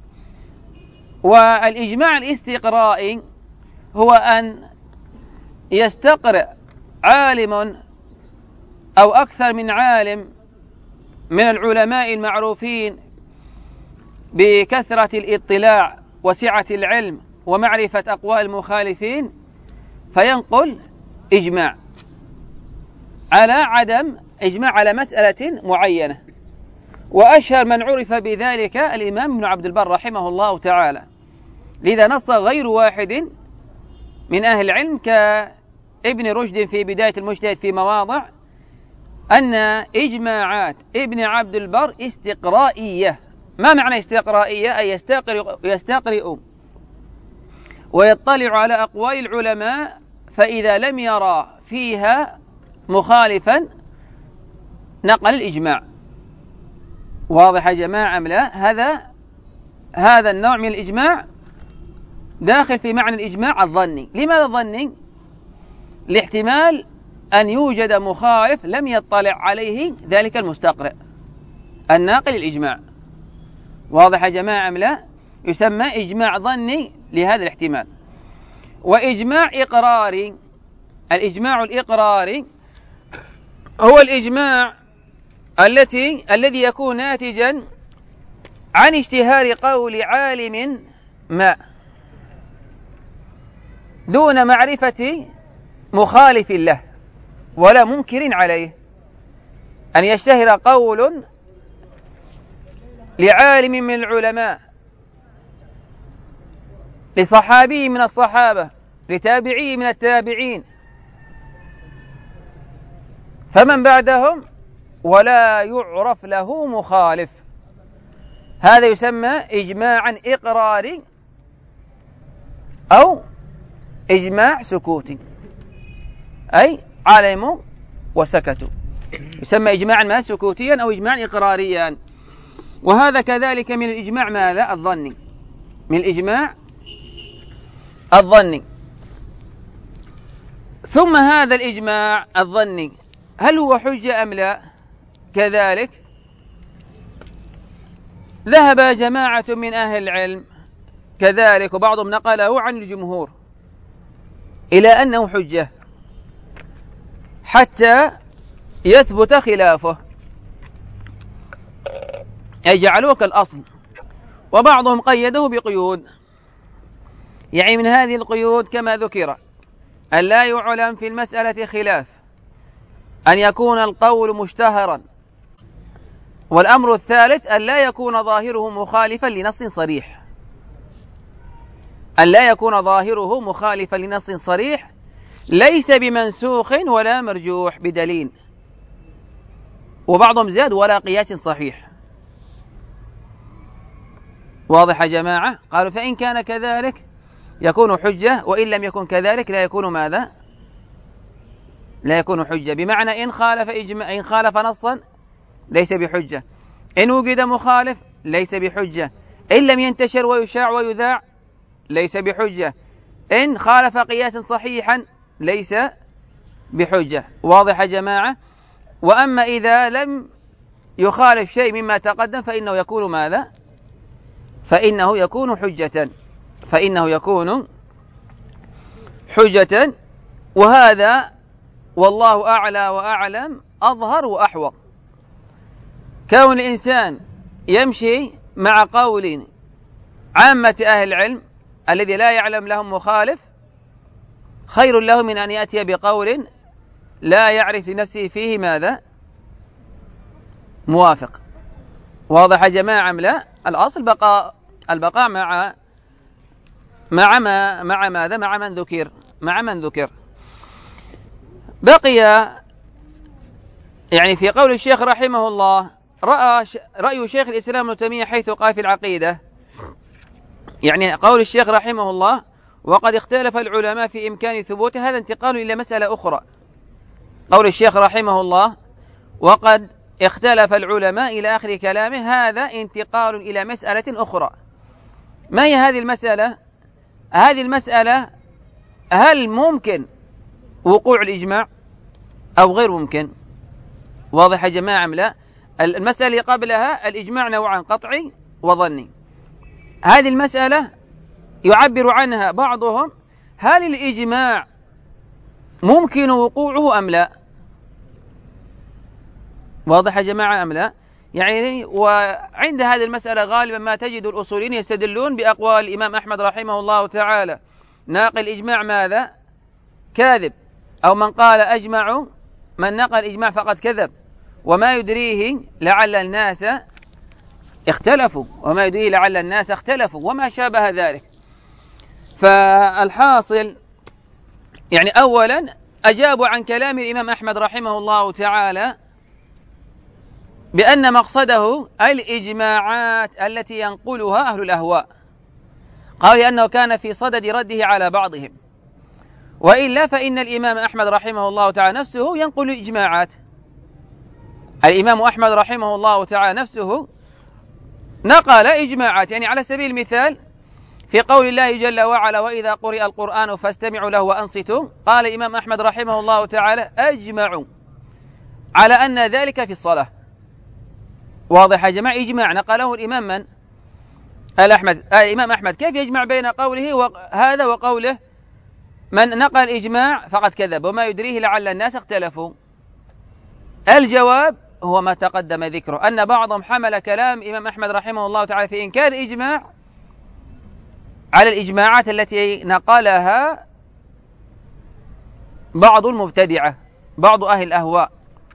والإجماع الاستقرائي هو أن يستقرئ عالم أو أكثر من عالم من العلماء المعروفين بكثرة الاطلاع وسعة العلم ومعرفة أقوال المخالفين، فينقل إجماع على عدم إجماع على مسألة معينة. وأشهر من عرف بذلك الإمام ابن عبد البر رحمه الله تعالى. لذا نص غير واحد من أهل العلم كابن رشد في بداية المجتهد في مواضع أن إجماعات ابن عبد البر استقرائية. ما معنى استقرائية؟ أي يستقرئ, يستقرئ ويطلع على أقوال العلماء، فإذا لم يرى فيها مخالفا نقل الإجماع. واضح يا جماعة أم لا؟ هذا هذا النوع من الإجماع داخل في معنى الإجماع الظني. لماذا الظني؟ لاحتمال أن يوجد مخالف لم يطلع عليه ذلك المستقرئ الناقل الإجماع. واضح يا جماعة أم لا؟ يسمى إجماع ظني لهذا الاحتمال. وإجماع إقراري، الإجماع الإقراري هو الإجماع التي الذي يكون ناتجا عن اشتهار قول عالم ما دون معرفة مخالف له ولا منكر عليه. أن يشتهر قول لعالم من العلماء، لصحابي من الصحابة، لتابعي من التابعين، فمن بعدهم ولا يعرف له مخالف، هذا يسمى إجماعا إقراري أو إجماع سكوتي، أي علموا وسكتوا، يسمى إجماعا ما سكوتيا أو إجماعا إقراريا. وهذا كذلك من الإجماع ماذا؟ الظني، من الإجماع الظني. ثم هذا الإجماع الظني هل هو حجة أم لا؟ كذلك ذهب جماعة من أهل العلم كذلك، وبعضهم نقله عن الجمهور إلى أنه حجة حتى يثبت خلافه، أي جعلوه كالأصل وبعضهم قيده بقيود، يعني من هذه القيود كما ذكر أن لا يعلم في المسألة خلاف، أن يكون القول مشتهرا، والأمر الثالث أن لا يكون ظاهره مخالفا لنص صريح، أن لا يكون ظاهره مخالفا لنص صريح ليس بمنسوخ ولا مرجوح بدليل. وبعضهم زاد ولا قياس صحيح. واضح يا جماعة؟ قالوا فإن كان كذلك يكون حجة، وإن لم يكن كذلك لا يكون ماذا؟ لا يكون حجة، بمعنى إن خالف إجماع إن خالف نصا ليس بحجة، إن وجد مخالف ليس بحجة، إن لم ينتشر ويشاع ويذاع ليس بحجة، إن خالف قياسا صحيحا ليس بحجة. واضح يا جماعة؟ وأما إذا لم يخالف شيء مما تقدم فإنه يكون ماذا؟ فإنه يكون حجة، فإنه يكون حجة. وهذا والله أعلى وأعلم أظهر وأحوط. كون الإنسان يمشي مع قول عامة أهل العلم الذي لا يعلم لهم مخالف خير له من أن يأتي بقول لا يعرف لنفسه فيه ماذا؟ موافق. واضح يا جماعة أم لا؟ الأصل بقاء البقاء مع مع ما مع ماذا؟ مع من ذكر مع من ذكر. بقي يعني في قول الشيخ رحمه الله رأى رأي شيخ الإسلام ابن تيمية حيث قال في العقيدة، يعني قول الشيخ رحمه الله وقد اختلف العلماء في إمكان ثبوته، هذا انتقال إلى مسألة أخرى. قول الشيخ رحمه الله وقد اختلف العلماء إلى آخر كلامه، هذا انتقال إلى مسألة أخرى. ما هي هذه المسألة؟ هذه المسألة هل ممكن وقوع الإجماع أو غير ممكن؟ واضح يا جماعة أم لا؟ المسألة اللي قبلها الإجماع نوعان، قطعي وظني. هذه المسألة يعبر عنها بعضهم هل الإجماع ممكن وقوعه أم لا؟ واضح يا جماعة أم لا؟ يعني وعند هذه المسألة غالبا ما تجد الأصوليين يستدلون بأقوال الإمام أحمد رحمه الله تعالى، ناقل الإجماع ماذا؟ كاذب، أو من قال أجمع من نقل الإجماع فقد كذب، وما يدريه لعل الناس اختلفوا وما يدريه لعل الناس اختلفوا وما شابه ذلك. فالحاصل يعني أولا أجابوا عن كلام الإمام أحمد رحمه الله تعالى بأن مقصده الإجماعات التي ينقلها أهل الأهواء، قال لأنه كان في صدد رده على بعضهم، وإلا فإن الإمام أحمد رحمه الله تعالى نفسه ينقل إجماعات. الإمام أحمد رحمه الله تعالى نفسه نقل إجماعات، يعني على سبيل المثال في قول الله جل وعلا وإذا قرئ القرآن فاستمعوا له وأنصتوا، قال الإمام أحمد رحمه الله تعالى أجمعوا على أن ذلك في الصلاة. واضح يا جماعة؟ إجماع نقله الإمام من؟ الأحمد الإمام أحمد. كيف يجمع بين قوله وهذا وقوله من نقل الإجماع فقد كذب وما يدريه لعل الناس اختلفوا؟ الجواب هو ما تقدم ذكره، أن بعضهم حمل كلام الإمام أحمد رحمه الله تعالى في إنكار الإجماع على الإجماعات التي نقلها بعض المبتدعة، بعض أهل الأهواء،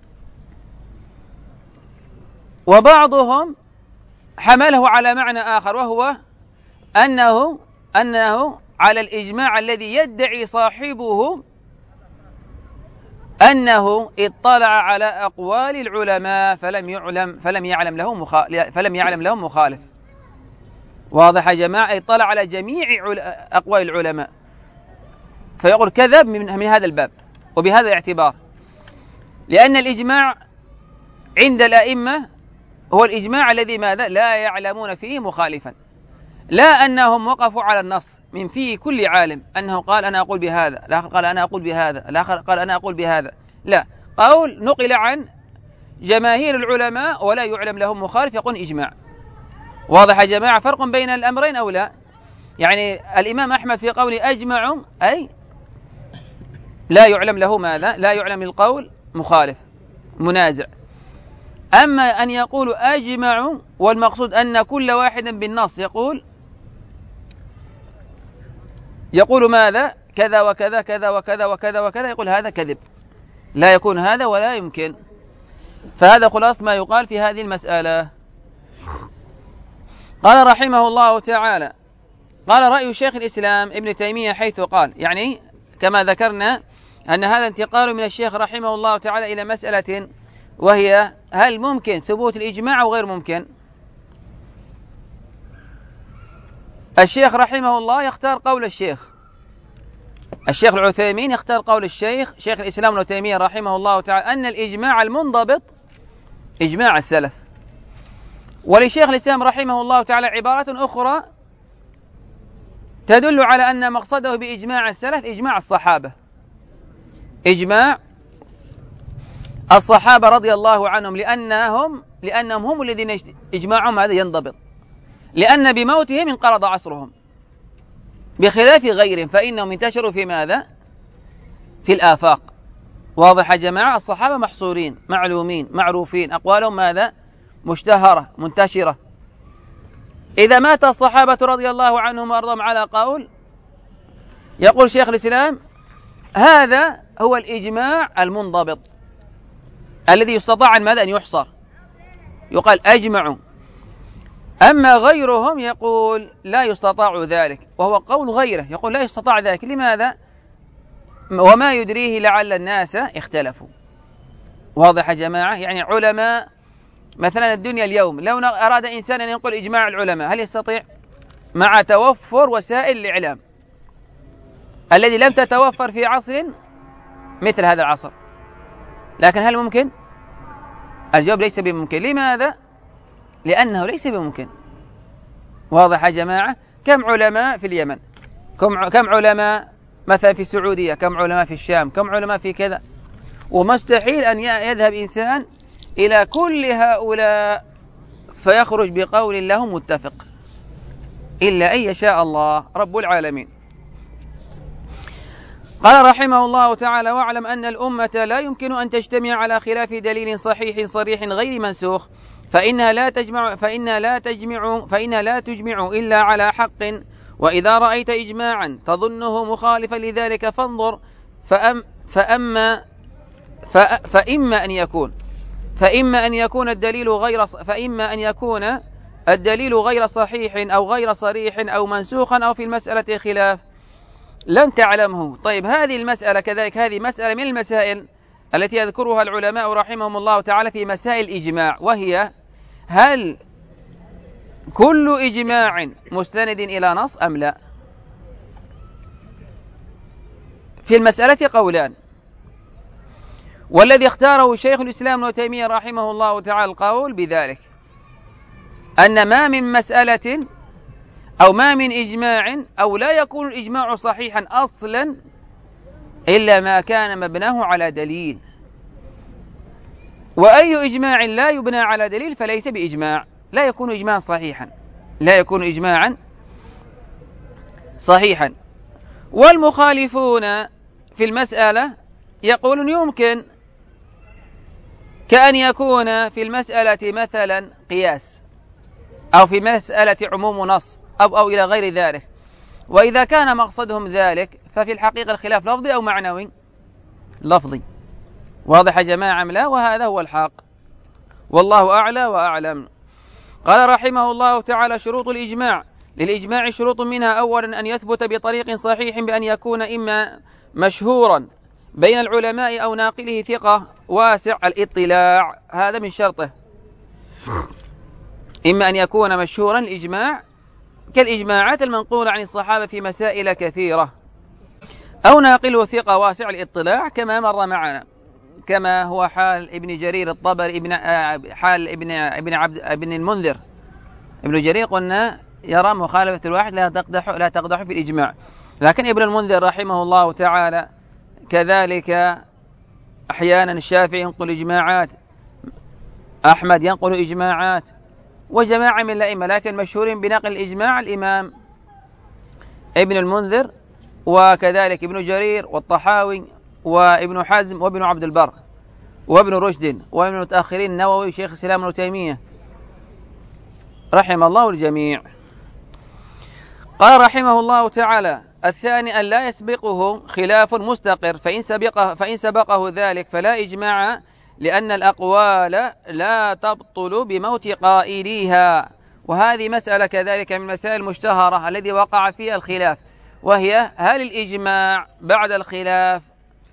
وبعضهم حمله على معنى آخر، وهو أنه أنه على الإجماع الذي يدعي صاحبه أنه اطلع على أقوال العلماء فلم يعلم فلم يعلم له مخالف فلم يعلم لهم مخالف. واضح يا جماعة؟ اطلع على جميع أقوال العلماء فيقول كذب من هذا الباب وبهذا الاعتبار، لأن الإجماع عند الأئمة هو الإجماع الذي ماذا؟ لا يعلمون فيه مخالفا، لا أنهم وقفوا على النص من فيه كل عالم أنه قال أنا أقول بهذا، الآخر قال أنا أقول بهذا، الآخر قال أنا أقول بهذا، لا، قول نقل عن جماهير العلماء ولا يعلم لهم مخالف يقول إجماع. واضح يا جماعة؟ فرق بين الأمرين أو لا؟ يعني الإمام أحمد في قول أجمع أي لا يعلم له ماذا؟ لا يعلم للقول مخالف منازع. أما أن يقولوا أجمعوا والمقصود أن كل واحد بالنص يقول يقول ماذا كذا وكذا كذا وكذا وكذا وكذا، يقول هذا كذب، لا يكون هذا ولا يمكن. فهذا خلاص ما يقال في هذه المسألة. قال رحمه الله تعالى: قال رأي شيخ الإسلام ابن تيمية حيث قال، يعني كما ذكرنا أن هذا انتقال من الشيخ رحمه الله تعالى إلى مسألة، وهي هل ممكن ثبوت الإجماع أو غير ممكن؟ الشيخ رحمه الله يختار قول الشيخ الشيخ العثيمين يختار قول الشيخ شيخ الإسلام ابن تيمية رحمه الله تعالى أن الإجماع المنضبط إجماع السلف. ولشيخ الإسلام رحمه الله تعالى عبارة أخرى تدل على أن مقصده بإجماع السلف إجماع الصحابة، إجماع الصحابة رضي الله عنهم، لأنهم لأنهم هم الذين إجماعهم هذا ينضبط، لأن بموتهم انقرض عصرهم، بخلاف غيرهم فإنهم انتشروا في ماذا؟ في الآفاق. واضح يا جماعة؟ الصحابة محصورين معلومين معروفين، أقوالهم ماذا؟ مشتهرة منتشرة. إذا مات الصحابة رضي الله عنهم وأرضاهم على قول، يقول شيخ الإسلام هذا هو الإجماع المنضبط الذي يستطاع أن ماذا؟ أن يحصر، يقال أجمعوا. أما غيرهم يقول لا يستطاع ذلك، وهو قول غيره، يقول لا يستطاع ذلك. لماذا؟ وما يدريه لعل الناس اختلفوا. واضح يا جماعة؟ يعني علماء مثلا الدنيا اليوم لو أراد إنسان أن ينقل إجماع العلماء هل يستطيع؟ مع توفر وسائل الإعلام الذي لم تتوفر في عصر مثل هذا العصر، لكن هل ممكن؟ الجواب ليس بممكن. لماذا؟ لأنه ليس بممكن. واضح يا جماعة؟ كم علماء في اليمن، كم علماء مثلا في السعودية، كم علماء في الشام، كم علماء في كذا، ومستحيل أن يذهب إنسان إلى كل هؤلاء فيخرج بقول له متفق، إلا أن يشاء الله رب العالمين. قال رحمه الله تعالى: واعلم أن الأمة لا يمكن أن تجتمع على خلاف دليل صحيح صريح غير منسوخ، فإنها لا تجمع فإنها لا تجمع فإنها لا تجمع إلا على حق، وإذا رأيت إجماعا تظنه مخالفا لذلك فانظر، فأم فأما فإما أن يكون فإما أن يكون الدليل غير فإما أن يكون الدليل غير صحيح أو غير صريح أو منسوخا أو في المسألة خلاف لم تعلمه. طيب هذه المسألة كذلك، هذه مسألة من المسائل التي يذكرها العلماء رحمهم الله تعالى في مسائل الإجماع، وهي هل كل إجماع مستند إلى نص أم لا؟ في المسألة قولان، والذي اختاره شيخ الإسلام ابن تيمية رحمه الله تعالى القول بذلك، أن ما من مسألة أو ما من إجماع أو لا يكون الإجماع صحيحا أصلا إلا ما كان مبناه على دليل، وأي إجماع لا يبنى على دليل فليس بإجماع، لا يكون إجماعا صحيحا لا يكون إجماعا صحيحا. والمخالفون في المسألة يقولون يمكن، كأن يكون في المسألة مثلا قياس، أو في مسألة عموم نص، أو, أو إلى غير ذلك. وإذا كان مقصدهم ذلك ففي الحقيقة الخلاف لفظي أو معنوي؟ لفظي. واضح يا جماعة أم لا؟ وهذا هو الحق، والله أعلى وأعلم. قال رحمه الله تعالى: شروط الإجماع: للإجماع شروط، منها أولا أن يثبت بطريق صحيح بأن يكون إما مشهورا بين العلماء أو ناقله ثقة واسع الاطلاع، هذا من شرطه. إما أن يكون مشهورا الإجماع كالإجماعات المنقولة عن الصحابة في مسائل كثيرة، أو ناقله ثقة واسع الاطلاع كما مر معنا، كما هو حال ابن جرير الطبري، ابن حال ابن ابن عبد ابن المنذر. ابن جرير قلنا يرى مخالفة الواحد لا تقدح لا تقدح في الإجماع، لكن ابن المنذر رحمه الله تعالى كذلك أحيانا الشافعي ينقل إجماعات، أحمد ينقل إجماعات، وجماعة من الأئمة، لكن مشهورين بنقل الإجماع الإمام ابن المنذر، وكذلك ابن جرير والطحاوي وابن حزم وابن عبد البر. وابن رشد وابن المتأخرين النووي شيخ الإسلام ابن تيمية رحم الله الجميع. قال رحمه الله تعالى: الثاني أن لا يسبقه خلاف مستقر، فإن سبقه, فإن سبقه ذلك فلا إجماع، لأن الأقوال لا تبطل بموت قائليها. وهذه مسألة كذلك من المسائل المشتهرة الذي وقع فيها الخلاف، وهي هل الإجماع بعد الخلاف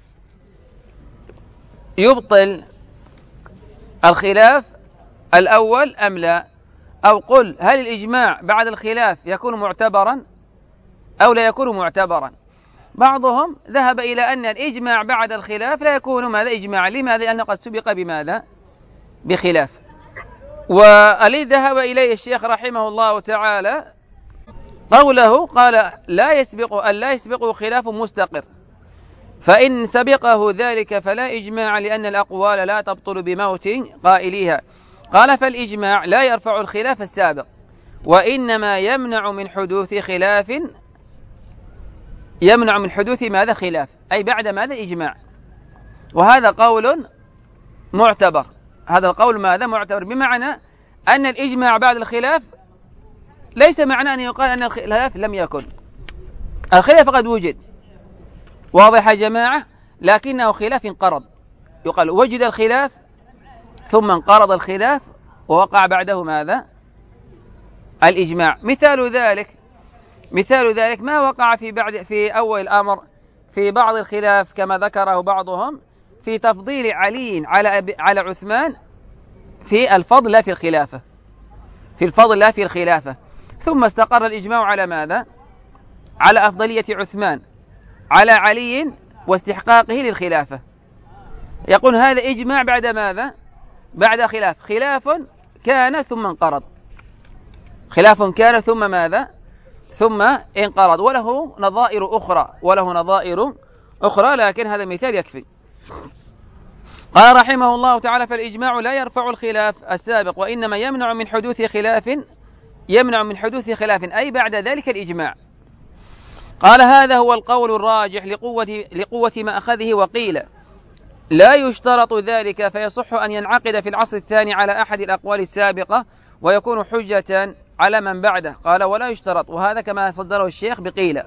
يبطل الخلاف الأول أم لا؟ أو قل هل الإجماع بعد الخلاف يكون معتبرا أو لا يكون معتبرا؟ بعضهم ذهب إلى أن الإجماع بعد الخلاف لا يكون ماذا إجماع. لماذا؟ لأنه قد سبق بماذا؟ بخلاف. والذي ذهب إليه الشيخ رحمه الله تعالى قوله قال لا يسبق أن لا يسبقه خلاف مستقر، فإن سبقه ذلك فلا إجماع، لأن الأقوال لا تبطل بموت قائليها. قال: فالإجماع لا يرفع الخلاف السابق، وإنما يمنع من حدوث خلاف يمنع من حدوث ماذا؟ خلاف، أي بعد ماذا؟ إجماع. وهذا قول معتبر. هذا القول ماذا؟ معتبر، بمعنى أن الإجماع بعد الخلاف ليس معنى أن يقال أن الخلاف لم يكن. الخلاف قد وجد، واضح يا جماعة، لكنه خلاف انقرض. يقال وجد الخلاف ثم انقرض الخلاف ووقع بعده ماذا؟ الإجماع. مثال ذلك مثال ذلك ما وقع في بعد في أول الأمر في بعض الخلاف كما ذكره بعضهم في تفضيل علي على على عثمان في الفضل لا في الخلافة في الفضل لا في الخلافة ثم استقر الإجماع على ماذا؟ على أفضلية عثمان على علي واستحقاقه للخلافة. يقول هذا إجماع بعد ماذا؟ بعد خلاف خلاف كان ثم انقرض خلاف كان ثم ماذا؟ ثم انقرض. وله نظائر أخرى وله نظائر أخرى لكن هذا المثال يكفي. قال رحمه الله تعالى: فالإجماع لا يرفع الخلاف السابق، وإنما يمنع من حدوث خلاف يمنع من حدوث خلاف أي بعد ذلك الإجماع. قال: هذا هو القول الراجح لقوة, لقوة ما أخذه. وقيل لا يشترط ذلك، فيصح أن ينعقد في العصر الثاني على أحد الأقوال السابقة ويكون حجة على من بعده. قال: ولا يشترط، وهذا كما صدره الشيخ بقيل،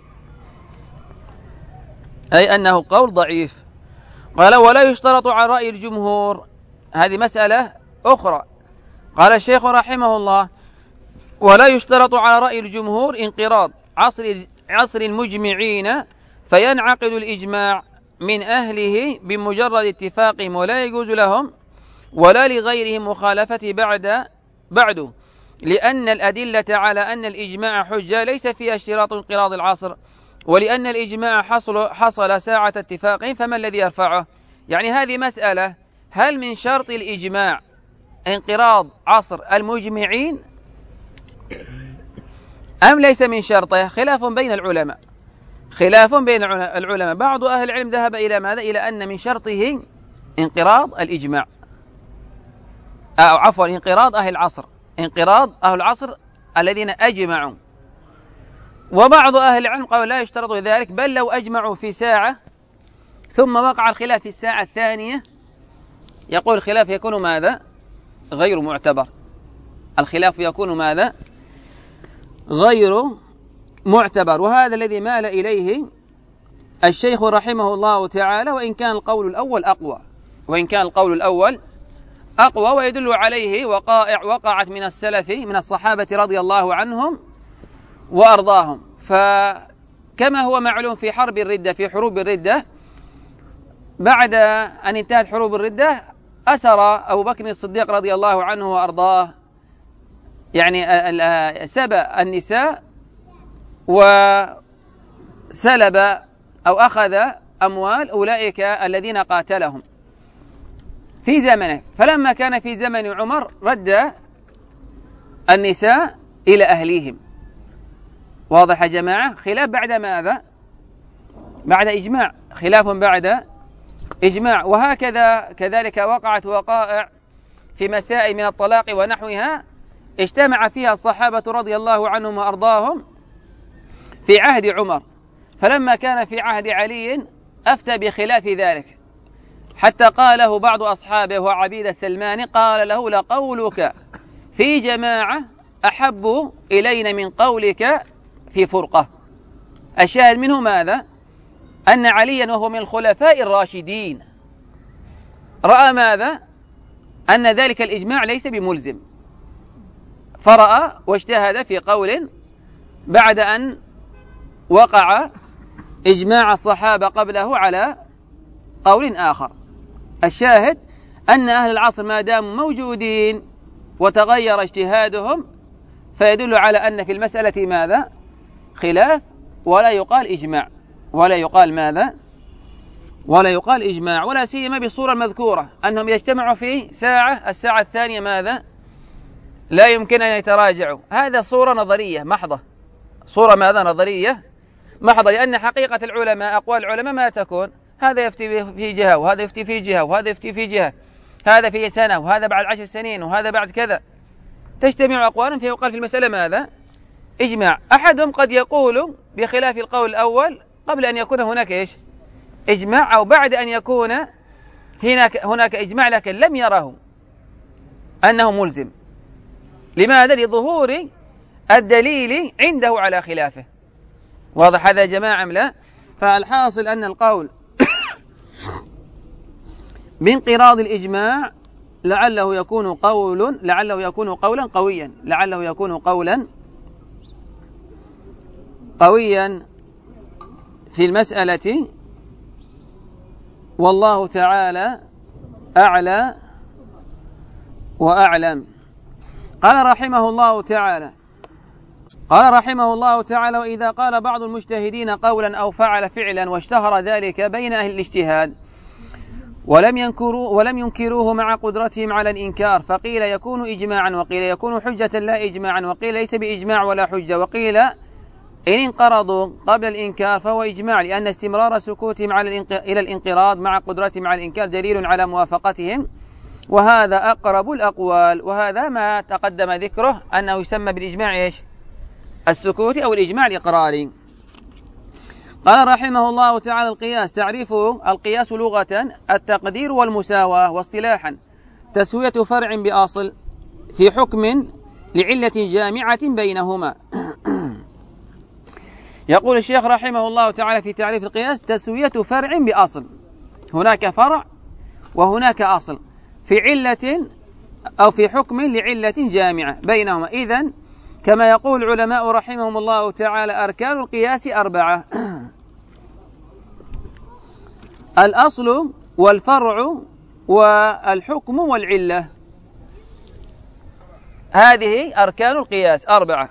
أي أنه قول ضعيف. قال: ولا يشترط على رأي الجمهور، هذه مسألة أخرى. قال الشيخ رحمه الله: ولا يشترط على رأي الجمهور انقراض عصر عصر المجمعين، فينعقد الإجماع من أهله بمجرد اتفاقهم، ولا يجوز لهم ولا لغيرهم مخالفة بعد بعده، لأن الأدلة على أن الإجماع حجة ليس فيها اشتراط انقراض العصر، ولأن الإجماع حصل, حصل ساعة اتفاقهم، فما الذي يرفعه؟ يعني هذه مسألة، هل من شرط الإجماع انقراض عصر المجمعين أم ليس من شرطه؟ خلاف بين العلماء خلاف بين العلماء بعض أهل العلم ذهب إلى ماذا؟ إلى أن من شرطه انقراض الإجماع، أو عفوا انقراض أهل العصر انقراض أهل العصر الذين أجمعوا. وبعض أهل العلم قالوا لا يشترط ذلك، بل لو أجمعوا في ساعة ثم وقع الخلاف في الساعة الثانية، يقول الخلاف يكون ماذا؟ غير معتبر. الخلاف يكون ماذا؟ غير معتبر. وهذا الذي مال إليه الشيخ رحمه الله تعالى، وإن كان القول الأول أقوى وإن كان القول الأول أقوى ويدل عليه وقائع وقعت من السلف من الصحابة رضي الله عنهم وأرضاهم. فكما هو معلوم في حرب الردة في حروب الردة، بعد أن انتهت حروب الردة أسر أبو بكر الصديق رضي الله عنه وأرضاه يعني سبى النساء وسلب أو أخذ أموال أولئك الذين قاتلهم في زمنه. فلما كان في زمن عمر رد النساء إلى أهليهم. واضح يا جماعة؟ خلاف بعد ماذا؟ بعد إجماع خلاف بعد إجماع. وهكذا كذلك وقعت وقائع في مسائل من الطلاق ونحوها اجتمع فيها الصحابة رضي الله عنهم وأرضاهم في عهد عمر، فلما كان في عهد علي أفتى بخلاف ذلك، حتى قاله بعض أصحابه وعبيد السلمان قال له: لقولك في جماعة أحب إلينا من قولك في فرقة. الشاهد منه ماذا؟ أن عليا وهو من الخلفاء الراشدين رأى ماذا؟ أن ذلك الإجماع ليس بملزم، فرأى واجتهد في قول بعد أن وقع إجماع الصحابة قبله على قول آخر. الشاهد أن أهل العصر ما داموا موجودين وتغير اجتهادهم فيدل على أن في المسألة ماذا؟ خلاف، ولا يقال إجماع، ولا يقال ماذا؟ ولا يقال إجماع، ولا سيما بالصورة المذكورة أنهم يجتمعوا في ساعة، الساعة الثانية ماذا؟ لا يمكن أن يتراجعوا. هذا صورة نظرية محضة، صورة ماذا؟ نظرية محضة، لأن حقيقة العلماء، أقوال العلماء ما تكون هذا يفتي في جهة وهذا يفتي في جهة وهذا يفتي في جهة، هذا في سنة وهذا بعد عشر سنين وهذا بعد كذا، تجتمع أقوالهم فيقال في المسألة ماذا؟ إجماع. أحدهم قد يقول بخلاف القول الأول قبل أن يكون هناك إيش؟ إجماع، أو بعد أن يكون هناك هناك إجماع لكن لم يره أنه ملزم. لماذا؟ لظهور الدليل عنده على خلافه. واضح هذا يا جماعة أم لا؟ فالحاصل أن القول بانقراض الإجماع لعله يكون قول لعله يكون قولا قويا لعله يكون قولا قويا في المسألة، والله تعالى أعلى وأعلم. قال رحمه الله تعالى قال رحمه الله تعالى: وإذا قال بعض المجتهدين قولا أو فعل فعلا واشتهر ذلك بين أهل الاجتهاد ولم ينكروا ولم ينكروه مع قدرتهم على الإنكار، فقيل يكون إجماعا، وقيل يكون حجة لا إجماعا، وقيل ليس بإجماع ولا حجة، وقيل إن انقرضوا قبل الإنكار فهو إجماع، لأن استمرار سكوتهم على إلى الانقراض مع قدرتهم على الإنكار دليل على موافقتهم، وهذا أقرب الأقوال. وهذا ما تقدم ذكره أنه يسمى بالإجماع إيش؟ السكوتي أو الإجماع الإقراري. قال رحمه الله تعالى: القياس تعريفه: القياس لغة التقدير والمساواة، واصطلاحا تسوية فرع بأصل في حكم لعلة جامعة بينهما. يقول الشيخ رحمه الله تعالى في تعريف القياس: تسوية فرع بأصل، هناك فرع وهناك أصل في علة أو في حكم لعلة جامعة بينهما. إذن كما يقول العلماء رحمهم الله تعالى: أركان القياس أربعة: الأصل والفرع والحكم والعلة، هذه أركان القياس أربعة.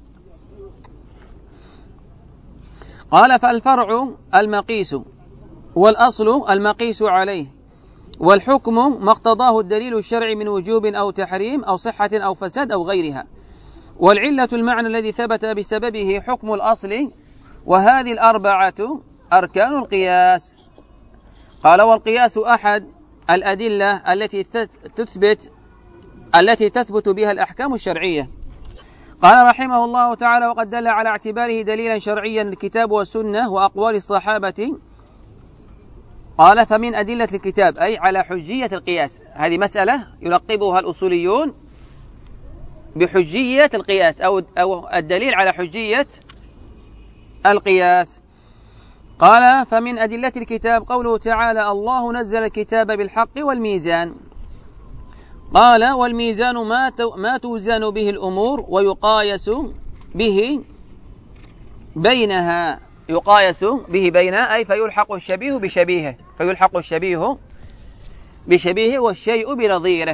قال: فالفرع المقيس، والأصل المقيس عليه، والحكم ما اقتضاه الدليل الشرعي من وجوب أو تحريم أو صحة أو فساد أو غيرها، والعلة المعنى الذي ثبت بسببه حكم الأصل، وهذه الأربعة أركان القياس. قال: والقياس أحد الأدلة التي تثبت التي تثبت بها الأحكام الشرعية. قال رحمه الله تعالى: وقد دل على اعتباره دليلا شرعيا الكتاب والسنة وأقوال الصحابة. قال: فمن أدلة الكتاب أي على حجية القياس، هذه مسألة يلقبها الأصوليون بحجية القياس أو أو الدليل على حجية القياس. قال: فمن أدلة الكتاب قوله تعالى: الله نزل الكتاب بالحق والميزان. قال: والميزان ما ما توزن به الأمور ويقايس به بينها، يقايس به بينها أي فيلحق الشبيه بشبيهه، فيلحق الشبيه بشبيهه والشيء بنظيره.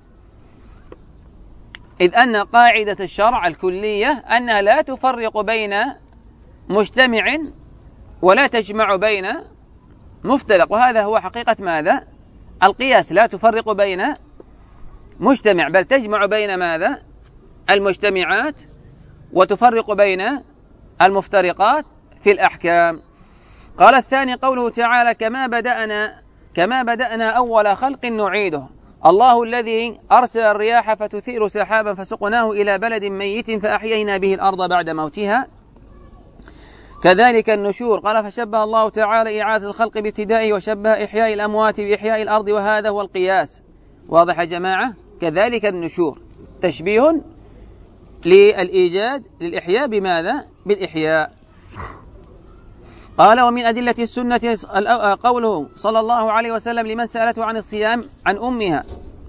إذ أن قاعدة الشرع الكلية أنها لا تفرق بين مجتمع ولا تجمع بين مفترق، وهذا هو حقيقة ماذا؟ القياس، لا تفرق بين مجتمع بل تجمع بين ماذا؟ المجتمعات، وتفرق بين المفترقات في الأحكام. قال: الثاني قوله تعالى: كما بدأنا كما بدأنا أول خلق نعيده. الله الذي أرسل الرياح فتثير سحابا فسقناه إلى بلد ميت فأحيينا به الأرض بعد موتها. كذلك النشور. قال فشبه الله تعالى إعادة الخلق بابتدائه وشبه إحياء الأموات بإحياء الأرض، وهذا هو القياس. واضح يا جماعة؟ كذلك النشور تشبيه للإيجاد للإحياء بماذا؟ بالإحياء. قال ومن أدلة السنة قوله صلى الله عليه وسلم لمن سألته عن الصيام عن أمها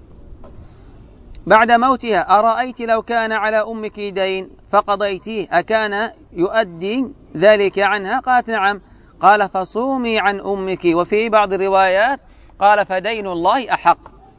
بعد موتها: أرأيت لو كان على أمك دين فقضيتيه أكان يؤدي ذلك عنها؟ قالت نعم. قال فصومي عن أمك. وفي بعض الروايات قال فدين الله أحق.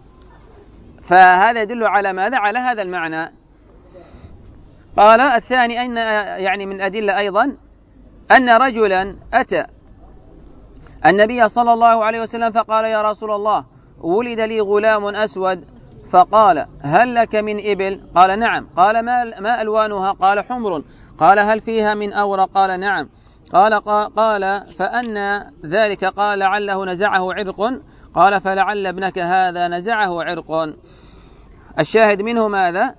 فهذا يدل على ماذا؟ على هذا المعنى. قال الثاني أن يعني من أدلة أيضا أن رجلا أتى النبي صلى الله عليه وسلم فقال: يا رسول الله، ولد لي غلام أسود. فقال: هل لك من إبل؟ قال: نعم. قال: ما ألوانها؟ قال: حمر. قال: هل فيها من أورق؟ قال: نعم. قال قال فأن ذلك؟ قال: لعله نزعه عرق. قال: فلعل ابنك هذا نزعه عرق. الشاهد منه ماذا؟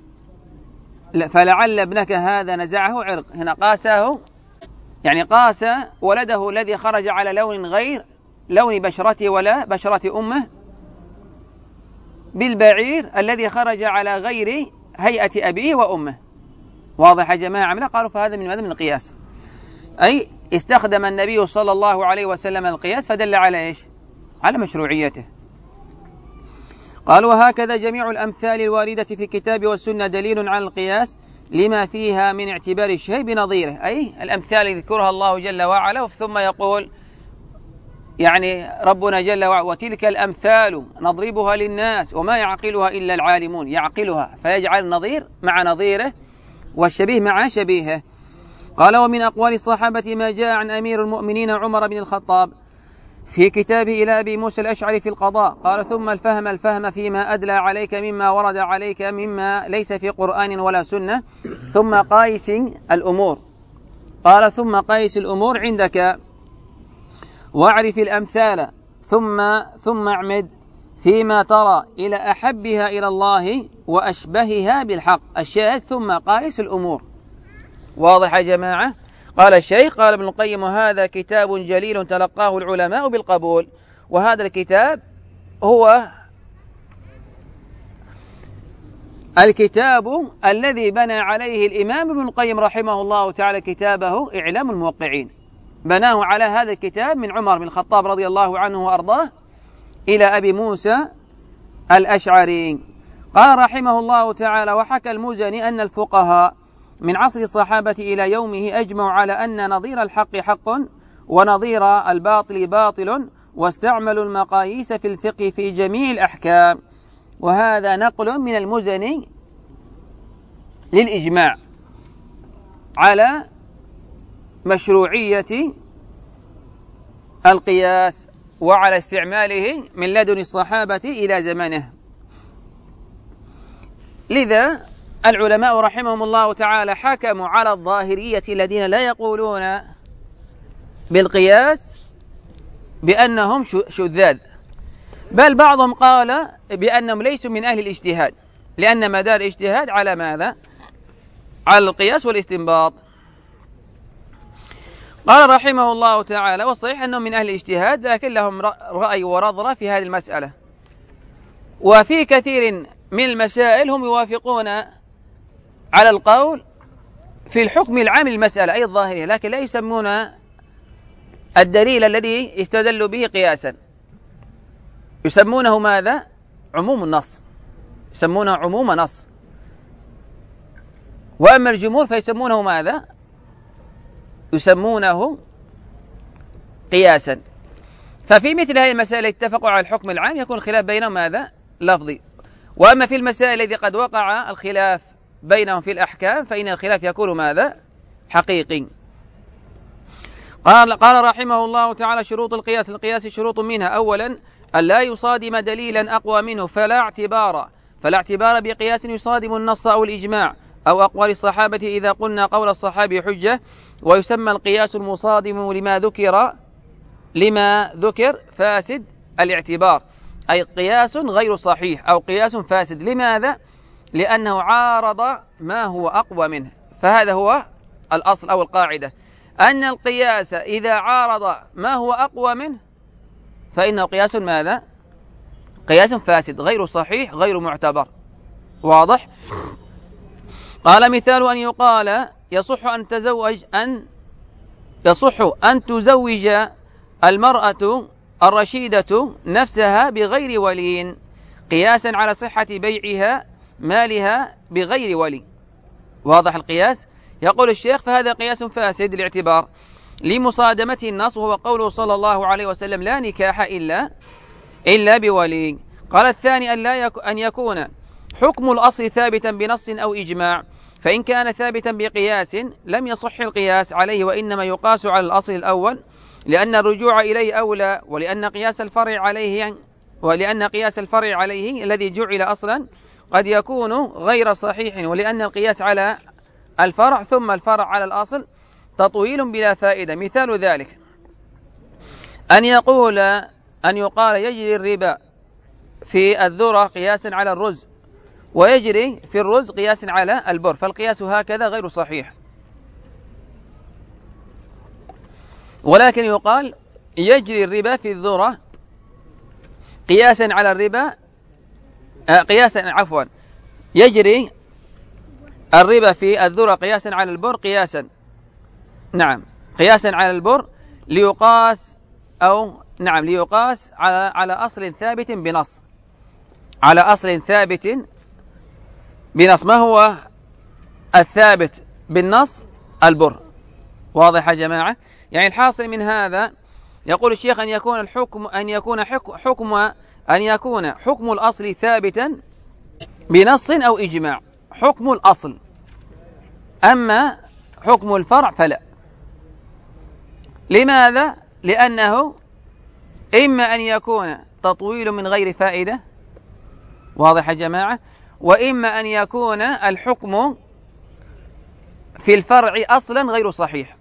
فلعل ابنك هذا نزعه عرق. هنا قاسه، يعني قاس ولده الذي خرج على لون غير لون بشرته ولا بشرة أمه بالبعير الذي خرج على غير هيئة أبيه وأمه. واضح يا جماعة؟ قالوا فهذا من ماذا؟ من القياس. أي استخدم النبي صلى الله عليه وسلم القياس فدل على إيش؟ على مشروعيته. قال: وهكذا جميع الأمثال الواردة في الكتاب والسنة دليل على القياس لما فيها من اعتبار الشيء بنظيره. أي الأمثال يذكرها الله جل وعلا ثم يقول يعني ربنا جل وعلا: وتلك الأمثال نضربها للناس وما يعقلها إلا العالمون. يعقلها فيجعل النظير مع نظيره والشبيه مع شبيهه. قال: ومن أقوال الصحابة ما جاء عن أمير المؤمنين عمر بن الخطاب في كتابه إلى أبي موسى الأشعري في القضاء. قال: ثم الفهم الفهم فيما أدلى عليك مما ورد عليك مما ليس في قرآن ولا سنة، ثم قايس الأمور. قال: ثم قايس الأمور عندك واعرف الأمثال ثم ثم اعمد فيما ترى إلى أحبها إلى الله وأشبهها بالحق. الشاهد ثم قايس الأمور. واضح يا جماعة؟ قال الشيخ قال ابن القيم: وهذا كتاب جليل تلقاه العلماء بالقبول. وهذا الكتاب هو الكتاب الذي بنى عليه الإمام ابن القيم رحمه الله تعالى كتابه إعلام الموقعين. بناه على هذا الكتاب من عمر بن الخطاب رضي الله عنه وأرضاه إلى أبي موسى الأشعري. قال رحمه الله تعالى: وحكى المزني أن الفقهاء من عصر الصحابة إلى يومه أجمعوا على أن نظير الحق حق ونظير الباطل باطل، واستعملوا المقاييس في الفقه في جميع الأحكام. وهذا نقل من المزني للإجماع على مشروعية القياس وعلى استعماله من لدن الصحابة إلى زمنه. لذا العلماء رحمهم الله تعالى حكموا على الظاهرية الذين لا يقولون بالقياس بأنهم شذاذ، بل بعضهم قال بأنهم ليسوا من أهل الاجتهاد، لأن مدار الاجتهاد على ماذا؟ على القياس والاستنباط. قال رحمه الله تعالى: والصحيح أنهم من أهل الاجتهاد، لكن لهم رأي ونظرة في هذه المسألة، وفي كثير من المسائل هم يوافقون على القول في الحكم العام للمسألة أي الظاهرية، لكن لا يسمون الدليل الذي استدلوا به قياسا، يسمونه ماذا؟ عموم النص، يسمونه عموم نص. وأما الجمهور فيسمونه ماذا؟ يسمونه قياسا. ففي مثل هذه المسائل اتفقوا على الحكم العام يكون الخلاف بينهم ماذا؟ لفظي. وأما في المسائل التي قد وقع الخلاف بينهم في الأحكام فإن الخلاف يكون ماذا؟ حقيقي. قال قال رحمه الله تعالى: شروط القياس. القياس شروط منها: أولا أن لا يصادم دليلا أقوى منه، فلا اعتبار فلا اعتبار بقياس يصادم النص أو الإجماع أو أقوال الصحابة إذا قلنا قول الصحابي حجة. ويسمى القياس المصادم لما ذكر لما ذكر فاسد الاعتبار، أي قياس غير صحيح أو قياس فاسد. لماذا؟ لأنه عارض ما هو أقوى منه، فهذا هو الأصل أو القاعدة. أن القياس إذا عارض ما هو أقوى منه فإنه قياس ماذا؟ قياس فاسد غير صحيح غير معتبر. واضح؟ قال مثال أن يقال يصح أن تزوج أن يصح أن تزوج المرأة الرشيدة نفسها بغير ولي قياسا على صحة بيعها مالها بغير ولي. واضح القياس؟ يقول الشيخ فهذا قياس فاسد الاعتبار لمصادمته النص، وهو قوله صلى الله عليه وسلم لا نكاح إلا إلا بولي. قال الثاني أن, لا يك أن يكون حكم الأصل ثابتا بنص أو إجماع، فإن كان ثابتا بقياس لم يصح القياس عليه، وإنما يقاس على الأصل الأول لأن الرجوع إليه أولى، ولأن قياس الفرع عليه ولأن قياس الفرع عليه الذي جعل أصلا قد يكون غير صحيح، ولأن القياس على الفرع ثم الفرع على الأصل تطويل بلا فائدة. مثال ذلك أن يقول أن يقال يجري الربا في الذرة قياسا على الرز، ويجري في الرز قياسا على البر، فالقياس هكذا غير صحيح. ولكن يقال يجري الربا في الذرة قياسا على الربا آه قياسا عفوا يجري الربا في الذرة قياسا على البر قياسا نعم قياسا على البر ليقاس أو نعم ليقاس على على أصل ثابت بنص على أصل ثابت بنص. ما هو الثابت بالنص؟ البر. واضح يا جماعة؟ يعني الحاصل من هذا يقول الشيخ أن يكون الحكم أن يكون حكم أن يكون حكم الأصل ثابتا بنص أو إجماع، حكم الأصل، أما حكم الفرع فلا. لماذا؟ لأنه إما أن يكون تطويل من غير فائدة، واضح يا جماعة، وإما أن يكون الحكم في الفرع أصلا غير صحيح.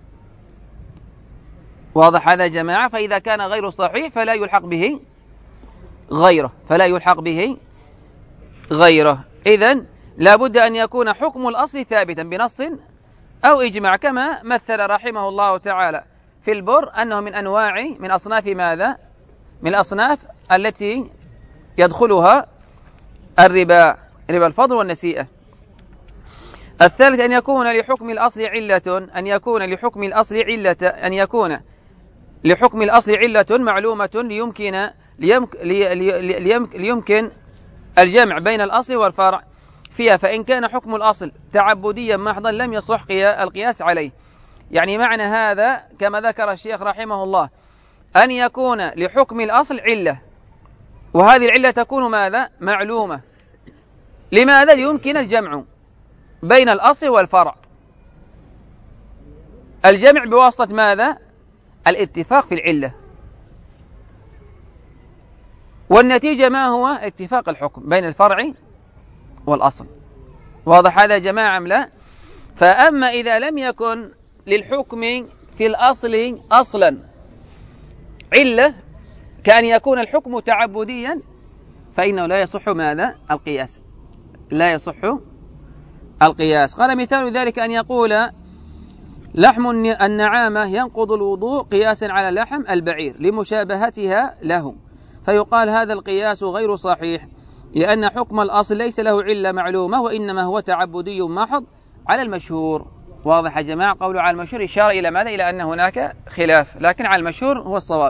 واضح هذا يا جماعة؟ فإذا كان غير صحيح فلا يلحق به غيره فلا يلحق به غيره إذن لابد أن يكون حكم الأصل ثابتا بنص أو إجماع، كما مثل رحمه الله تعالى في البر أنه من أنواع من أصناف ماذا؟ من الأصناف التي يدخلها الربا، ربا الفضل والنسيئة. الثالث أن يكون لحكم الأصل علة أن يكون لحكم الأصل علة أن يكون لحكم الأصل علة معلومة ليمكن ليمكن الجمع بين الأصل والفرع فيها، فإن كان حكم الأصل تعبديا محضا لم يصح القياس عليه. يعني معنى هذا كما ذكر الشيخ رحمه الله أن يكون لحكم الأصل علة، وهذه العلة تكون ماذا؟ معلومة. لماذا؟ ليمكن الجمع بين الأصل والفرع، الجمع بواسطة ماذا؟ الاتفاق في العلة، والنتيجة ما هو؟ اتفاق الحكم بين الفرع والأصل. واضح هذا يا جماعة أم لا؟ فأما إذا لم يكن للحكم في الأصل أصلا علة كأن يكون الحكم تعبديا فإنه لا يصح ماذا؟ القياس، لا يصح القياس. قال مثال ذلك أن يقول لحم النعامة ينقض الوضوء قياسا على لحم البعير لمشابهتها له، فيقال هذا القياس غير صحيح لأن حكم الأصل ليس له علة معلومة، وإنما هو تعبدي محض على المشهور. واضح يا جماعة؟ قوله على المشهور إشارة إلى ماذا؟ إلى أن هناك خلاف، لكن على المشهور هو الصواب.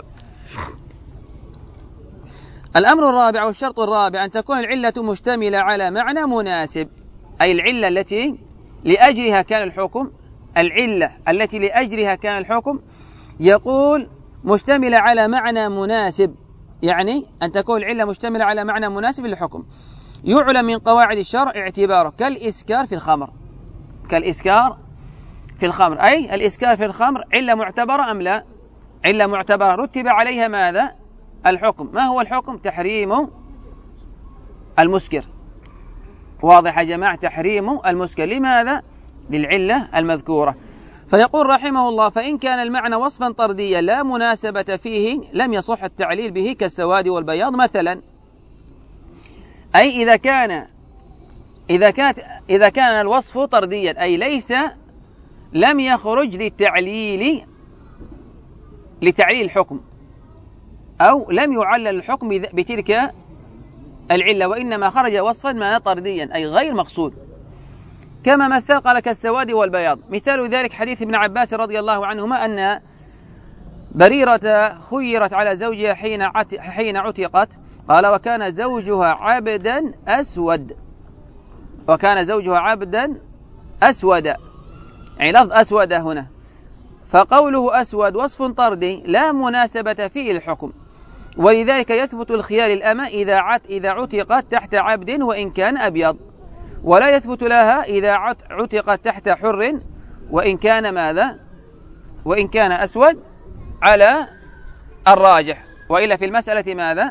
الأمر الرابع والشرط الرابع أن تكون العلة مشتملة على معنى مناسب، أي العلة التي لأجلها كان الحكم العلة التي لأجلها كان الحكم يقول مشتملة على معنى مناسب، يعني أن تكون العلة مشتملة على معنى مناسب للحكم. يعلم من قواعد الشرع اعتباره كالإسكار في الخمر، كالإسكار في الخمر، أي الإسكار في الخمر علة معتبرة أم لا؟ علة معتبرة، رتب عليها ماذا؟ الحكم. ما هو الحكم؟ تحريم المسكر. واضح يا جماعة؟ تحريم المسكر. لماذا؟ للعلة المذكورة. فيقول رحمه الله فإن كان المعنى وصفا طرديا لا مناسبة فيه لم يصح التعليل به كالسواد والبياض مثلا، أي إذا كان إذا كانت إذا كان الوصف طرديا أي ليس لم يخرج للتعليل لتعليل الحكم، أو لم يعلل الحكم بتلك العلة، وإنما خرج وصفا ما طرديا أي غير مقصود، كما مثل قال كالسواد والبياض. مثال ذلك حديث ابن عباس رضي الله عنهما أن بريرة خيرت على زوجها حين حين عتقت، قال وكان زوجها عبدا أسود، وكان زوجها عبدا أسود، يعني لفظ أسود هنا، فقوله أسود وصف طردي لا مناسبة فيه الحكم، ولذلك يثبت الخيار للأمة إذا إذا عتقت تحت عبد وإن كان أبيض، ولا يثبت لها إذا عتقت تحت حر وإن كان ماذا؟ وإن كان أسود على الراجح، وإلا في المسألة ماذا؟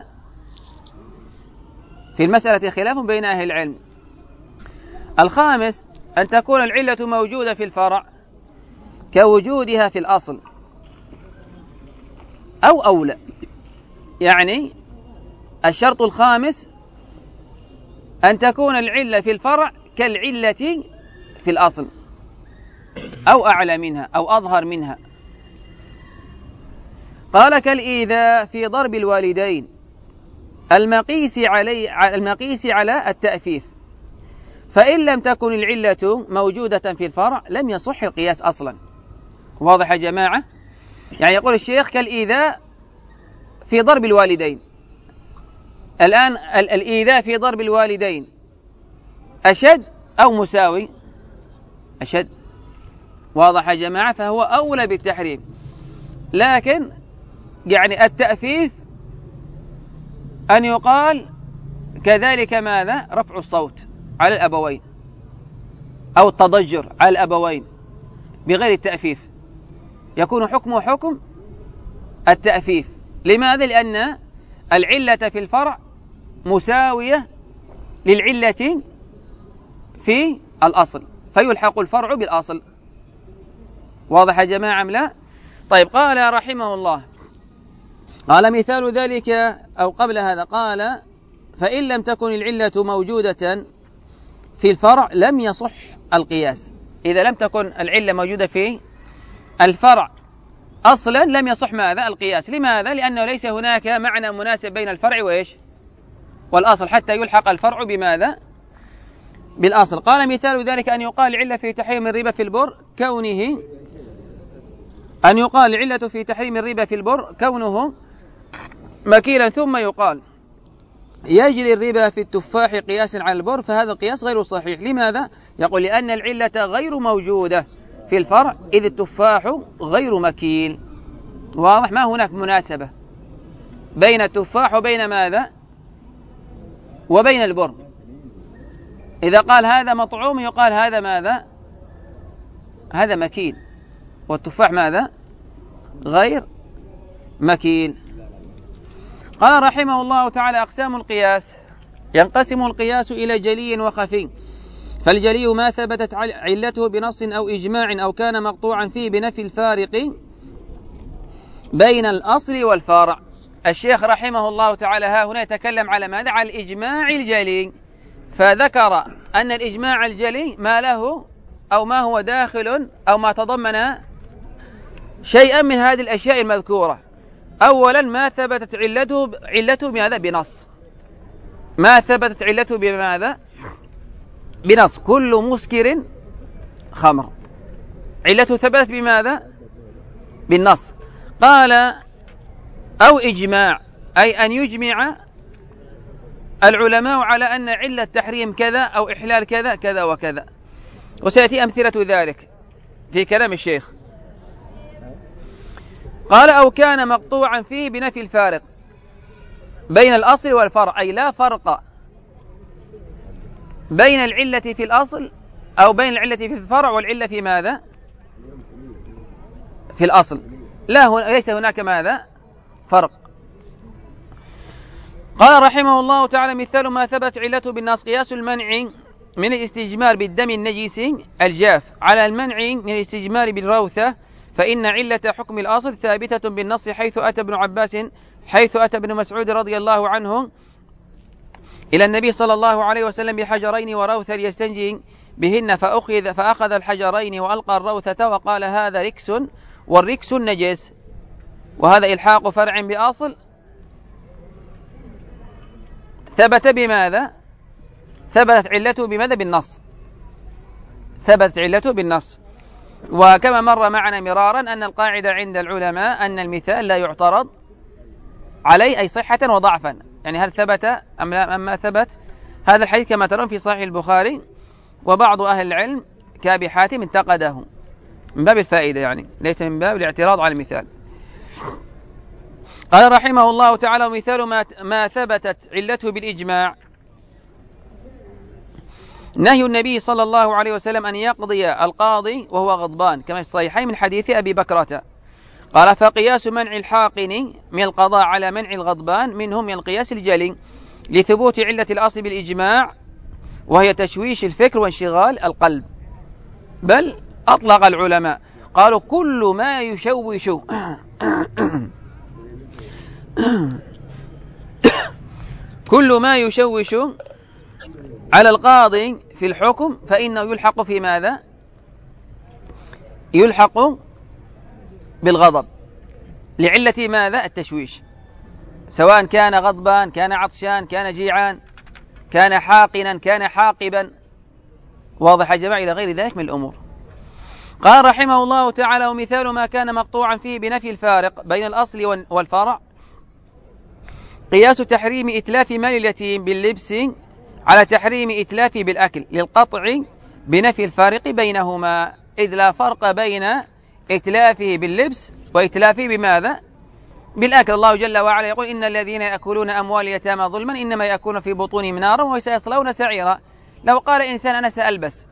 في المسألة خلاف بين أهل العلم. الخامس أن تكون العلة موجودة في الفرع كوجودها في الأصل أو أولى، يعني الشرط الخامس أن تكون العلة في الفرع كالعلة في الأصل أو أعلى منها أو أظهر منها. قال كالإيذاء في ضرب الوالدين المقيس علي المقيس على التأفيف، فإن لم تكن العلة موجودة في الفرع لم يصح القياس أصلا. واضح يا جماعة؟ يعني يقول الشيخ كالإيذاء في ضرب الوالدين، الآن الإيذاء في ضرب الوالدين أشد أو مساوي؟ أشد. واضح يا جماعة؟ فهو أولى بالتحريم، لكن يعني التأفيف أن يقال كذلك ماذا؟ رفع الصوت على الأبوين أو التضجر على الأبوين بغير التأفيف، يكون حكمه حكم التأفيف. لماذا؟ لأن العلة في الفرع مساوية للعلة في الأصل، فيلحق الفرع بالأصل. واضح يا جماعة أم لا؟ طيب، قال رحمه الله، قال مثال ذلك أو قبل هذا قال فإن لم تكن العلة موجودة في الفرع لم يصح القياس. إذا لم تكن العلة موجودة في الفرع أصلا لم يصح ماذا؟ القياس. لماذا؟ لأنه ليس هناك معنى مناسب بين الفرع وإيش؟ والأصل حتى يلحق الفرع بماذا؟ بالأصل. قال مثال ذلك أن يقال العلة في تحريم الربا في البر كونه أن يقال العلة في تحريم الربا في البر كونه مكيلا، ثم يقال يجري الربا في التفاح قياسا على البر، فهذا القياس غير صحيح. لماذا؟ يقول لأن العلة غير موجودة في الفرع إذ التفاح غير مكيل. واضح؟ ما هناك مناسبة بين التفاح وبين ماذا؟ وبين البر. إذا قال هذا مطعوم يقال هذا ماذا؟ هذا مكيل، والتفاح ماذا؟ غير مكيل. قال رحمه الله تعالى أقسام القياس. ينقسم القياس إلى جلي وخفي، فالجلي ما ثبتت علته بنص أو إجماع أو كان مقطوعا فيه بنفي الفارق بين الأصل والفرع. الشيخ رحمه الله تعالى ها هنا يتكلم على ماذا؟ على الإجماع الجلي، فذكر أن الإجماع الجلي ما له أو ما هو داخل أو ما تضمن شيئا من هذه الأشياء المذكورة. أولا ما ثبتت علته علته بماذا؟ بنص. ما ثبتت علته بماذا؟ بنص. كل مسكر خمر، علته ثبتت بماذا؟ بالنص. قال أو إجماع، أي أن يجمع العلماء على أن علة تحريم كذا أو إحلال كذا كذا وكذا، وسيأتي أمثلة ذلك في كلام الشيخ. قال أو كان مقطوعا فيه بنفي الفارق بين الأصل والفرع، أي لا فرق بين العلة في الأصل أو بين العلة في الفرع والعلة في ماذا؟ في الأصل. لا هن... ليس هناك ماذا؟ فرق. قال رحمه الله تعالى مثال ما ثبت علته بالنص قياس المنع من الاستجمار بالدم النجس الجاف على المنع من الاستجمار بالروثة، فإن علة حكم الأصل ثابتة بالنص، حيث أتى ابن عباس حيث أتى ابن مسعود رضي الله عنه إلى النبي صلى الله عليه وسلم بحجرين وروثة ليستنجي بهن فأخذ, فأخذ الحجرين وألقى الروثة وقال هذا ركس والركس النجس. وهذا إلحاق فرع بأصل ثبت بماذا؟ ثبتت علته بماذا؟ بالنص. ثبتت علته بالنص. وكما مر معنا مرارا أن القاعدة عند العلماء أن المثال لا يعترض عليه أي صحة وضعفا، يعني هل ثبت أم لا أم ما ثبت. هذا الحديث كما ترون في صحيح البخاري، وبعض أهل العلم كأبي حاتم انتقده من باب الفائدة، يعني ليس من باب الاعتراض على المثال. قال رحمه الله تعالى: مثال ما, ما ثبتت علته بالإجماع نهي النبي صلى الله عليه وسلم أن يقضي القاضي وهو غضبان، كما في الصحيحين من حديث أبي بكرة. قال: فقياس منع الحاقن من القضاء على منع الغضبان منهم من القياس الجلي لثبوت علة الأصل بالإجماع، وهي تشويش الفكر وانشغال القلب. بل أطلق العلماء قالوا: كل ما يشوش كل ما يشوش على القاضي في الحكم فإنه يلحق في ماذا؟ يلحق بالغضب لعلة ماذا؟ التشويش، سواء كان غضبان، كان عطشان، كان جيعان، كان حاقنا، كان حاقبا. واضح يا جماعة؟ إلى غير ذلك من الأمور. قال رحمه الله تعالى: ومثال ما كان مقطوعا فيه بنفي الفارق بين الأصل والفرع قياس تحريم إتلاف مال اليتيم باللبس على تحريم إتلافه بالأكل للقطع بنفي الفارق بينهما، إذ لا فرق بين إتلافه باللبس وإتلافه بماذا؟ بالأكل. الله جل وعلا يقول: إن الذين يأكلون أموال اليتامى ظلما إنما يأكلون في بطونهم نارا وسيصلون سعيرا. لو قال إنسان: أنا سألبس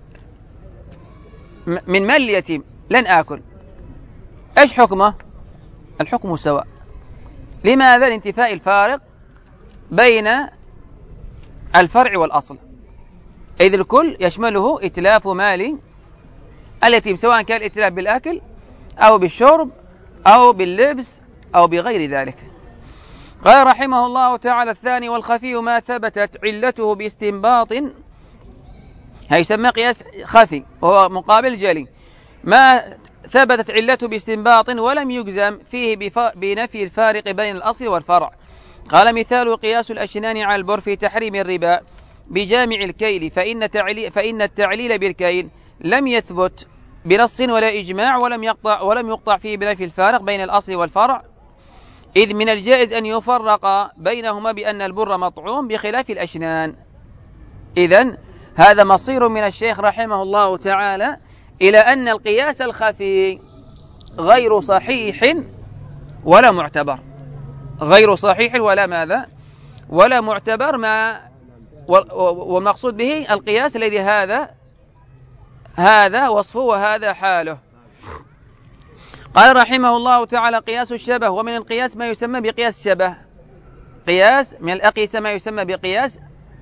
من مال اليتيم لن آكل، إيش حكمه؟ الحكم سواء. لماذا؟ لانتفاء الفارق بين الفرع والأصل، إذ الكل يشمله إتلاف مال اليتيم، سواء كان الإتلاف بالأكل أو بالشرب أو باللبس أو بغير ذلك. قال رحمه الله تعالى: الثاني والخفي ما ثبتت علته باستنباط، هيسمى قياس خفي وهو مقابل جلي، ما ثبتت علته باستنباط ولم يجزم فيه بنفي الفارق بين الأصل والفرع. قال: مثال قياس الأشنان على البر في تحريم الربا بجامع الكيل، فإن, فإن التعليل بالكيل لم يثبت بنص ولا إجماع ولم يقطع, ولم يقطع فيه بنفي الفارق بين الأصل والفرع، إذ من الجائز أن يفرق بينهما بأن البر مطعوم بخلاف الأشنان. إذن هذا مصير من الشيخ رحمه الله تعالى إلى أن القياس الخفي غير صحيح ولا معتبر، غير صحيح ولا ماذا؟ ولا معتبر، ما والمقصود به القياس الذي هذا هذا وصفه وهذا حاله. قال رحمه الله تعالى: قياس الشبه، ومن القياس ما يسمى بقياس الشبه، قياس من الأقيسة ما يسمى بقياس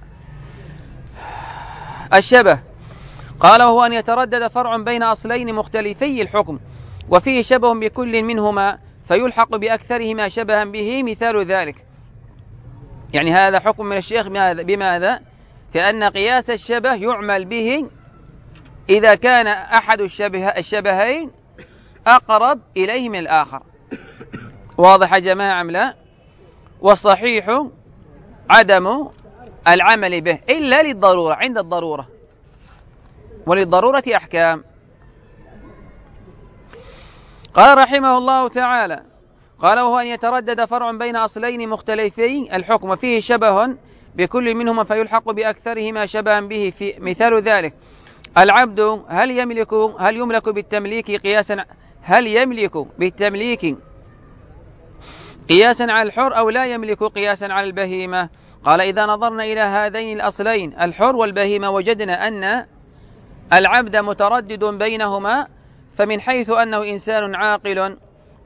الشبه. قال: وهو أن يتردد فرع بين أصلين مختلفي الحكم وفيه شبه بكل منهما فيلحق بأكثرهما شبها به، مثال ذلك. يعني هذا حكم من الشيخ بماذا؟ فأن قياس الشبه يعمل به إذا كان أحد الشبه الشبهين أقرب إليه من الآخر. واضح يا جماعة أم لا؟ والصحيح عدم العمل به إلا للضرورة، عند الضرورة، وللضرورة أحكام. قال رحمه الله تعالى: قال: وهو أن يتردد فرع بين أصلين مختلفي الحكم وفيه شبه بكل منهما فيلحق بأكثرهما شبها به، في مثال ذلك: العبد هل يملك هل يملك بالتمليك قياسا هل يملك بالتمليك قياسا على الحر أو لا يملك قياسا على البهيمة؟ قال: إذا نظرنا إلى هذين الأصلين الحر والبهيمة وجدنا أن العبد متردد بينهما، فمن حيث أنه إنسان عاقل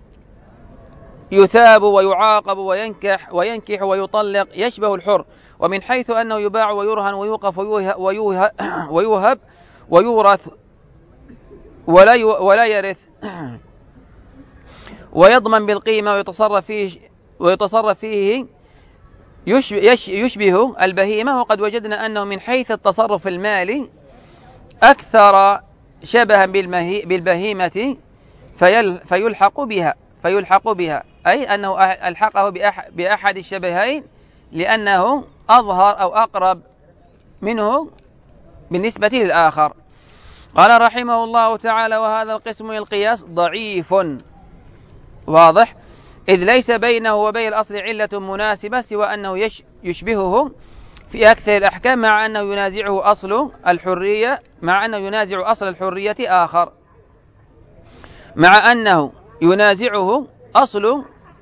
يثاب ويعاقب وينكح وينكح ويطلق يشبه الحر، ومن حيث أنه يباع ويرهن ويوقف ويوهب, ويوهب ويورث ولا ولا يرث ويضمن بالقيمة ويتصرف فيه ويتصرف فيه يشبه البهيمة. وقد وجدنا أنه من حيث التصرف المالي أكثر شبها بالبهيمة فيلحق بها فيلحق بها أي أنه ألحقه بأحد الشبهين لأنه أظهر أو أقرب منه بالنسبة للآخر. قال رحمه الله تعالى: وهذا القسم من القياس ضعيف واضح، إذ ليس بينه وبين الأصل علة مناسبة سوى أنه يشبهه في أكثر الأحكام، مع أنه ينازعه أصل الحرية مع أنه ينازع أصل الحرية آخر مع أنه ينازعه أصل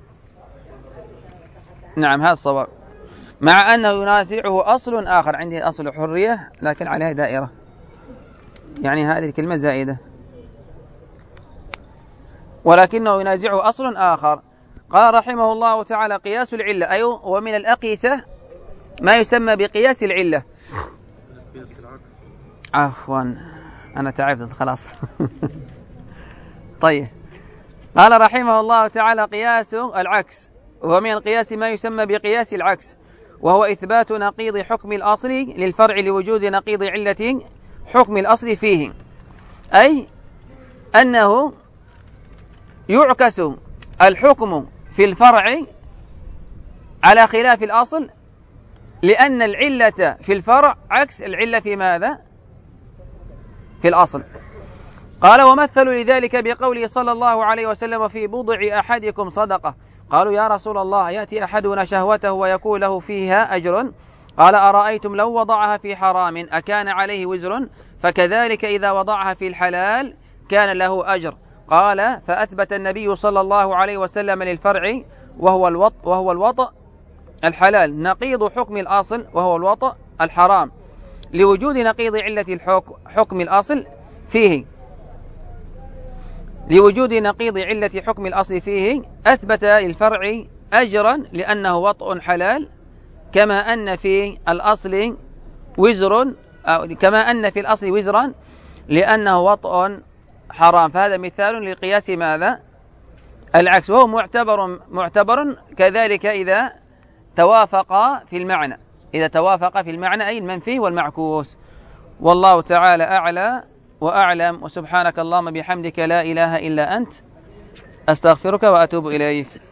نعم هذا الصواب مع أنه ينازعه أصل آخر. عندي أصل حرية لكن عليها دائرة، يعني هذه الكلمة زائدة، ولكنه ينازعه أصل آخر. قال رحمه الله تعالى: قياس العلة، أي ومن الأقيسة ما يسمى بقياس العلة. عفوا أنا تعبت خلاص. طيب، قال رحمه الله تعالى: قياس العكس، ومن القياس ما يسمى بقياس العكس، وهو إثبات نقيض حكم الأصل للفرع لوجود نقيض علة حكم الأصل فيه، أي أنه يعكس الحكم في الفرع على خلاف الأصل، لأن العلة في الفرع عكس العلة في ماذا؟ في الأصل. قال: ومثلوا لذلك بقوله صلى الله عليه وسلم: في بضع أحدكم صدقة. قالوا: يا رسول الله، يأتي أحدنا شهوته ويكون له فيها أجر؟ قال: أرأيتم لو وضعها في حرام أكان عليه وزر؟ فكذلك إذا وضعها في الحلال كان له أجر. قال: فأثبت النبي صلى الله عليه وسلم للفرع وهو الوط وهو الوطأ الحلال نقيض حكم الأصل وهو الوطأ الحرام، لوجود نقيض علة الحكم حكم الأصل فيه لوجود نقيض علة حكم الأصل فيه أثبت للفرع أجرا لأنه وطء حلال، كما أن في الأصل وزر أو كما أن في الأصل وزرا لأنه وطء حرام. فهذا مثال لقياس ماذا؟ العكس، وهو معتبر معتبر كذلك إذا توافق في المعنى إذا توافق في المعنى أي المنفي والمعكوس. والله تعالى أعلى وأعلم، وسبحانك اللهم بحمدك لا إله إلا أنت، أستغفرك وأتوب إليك.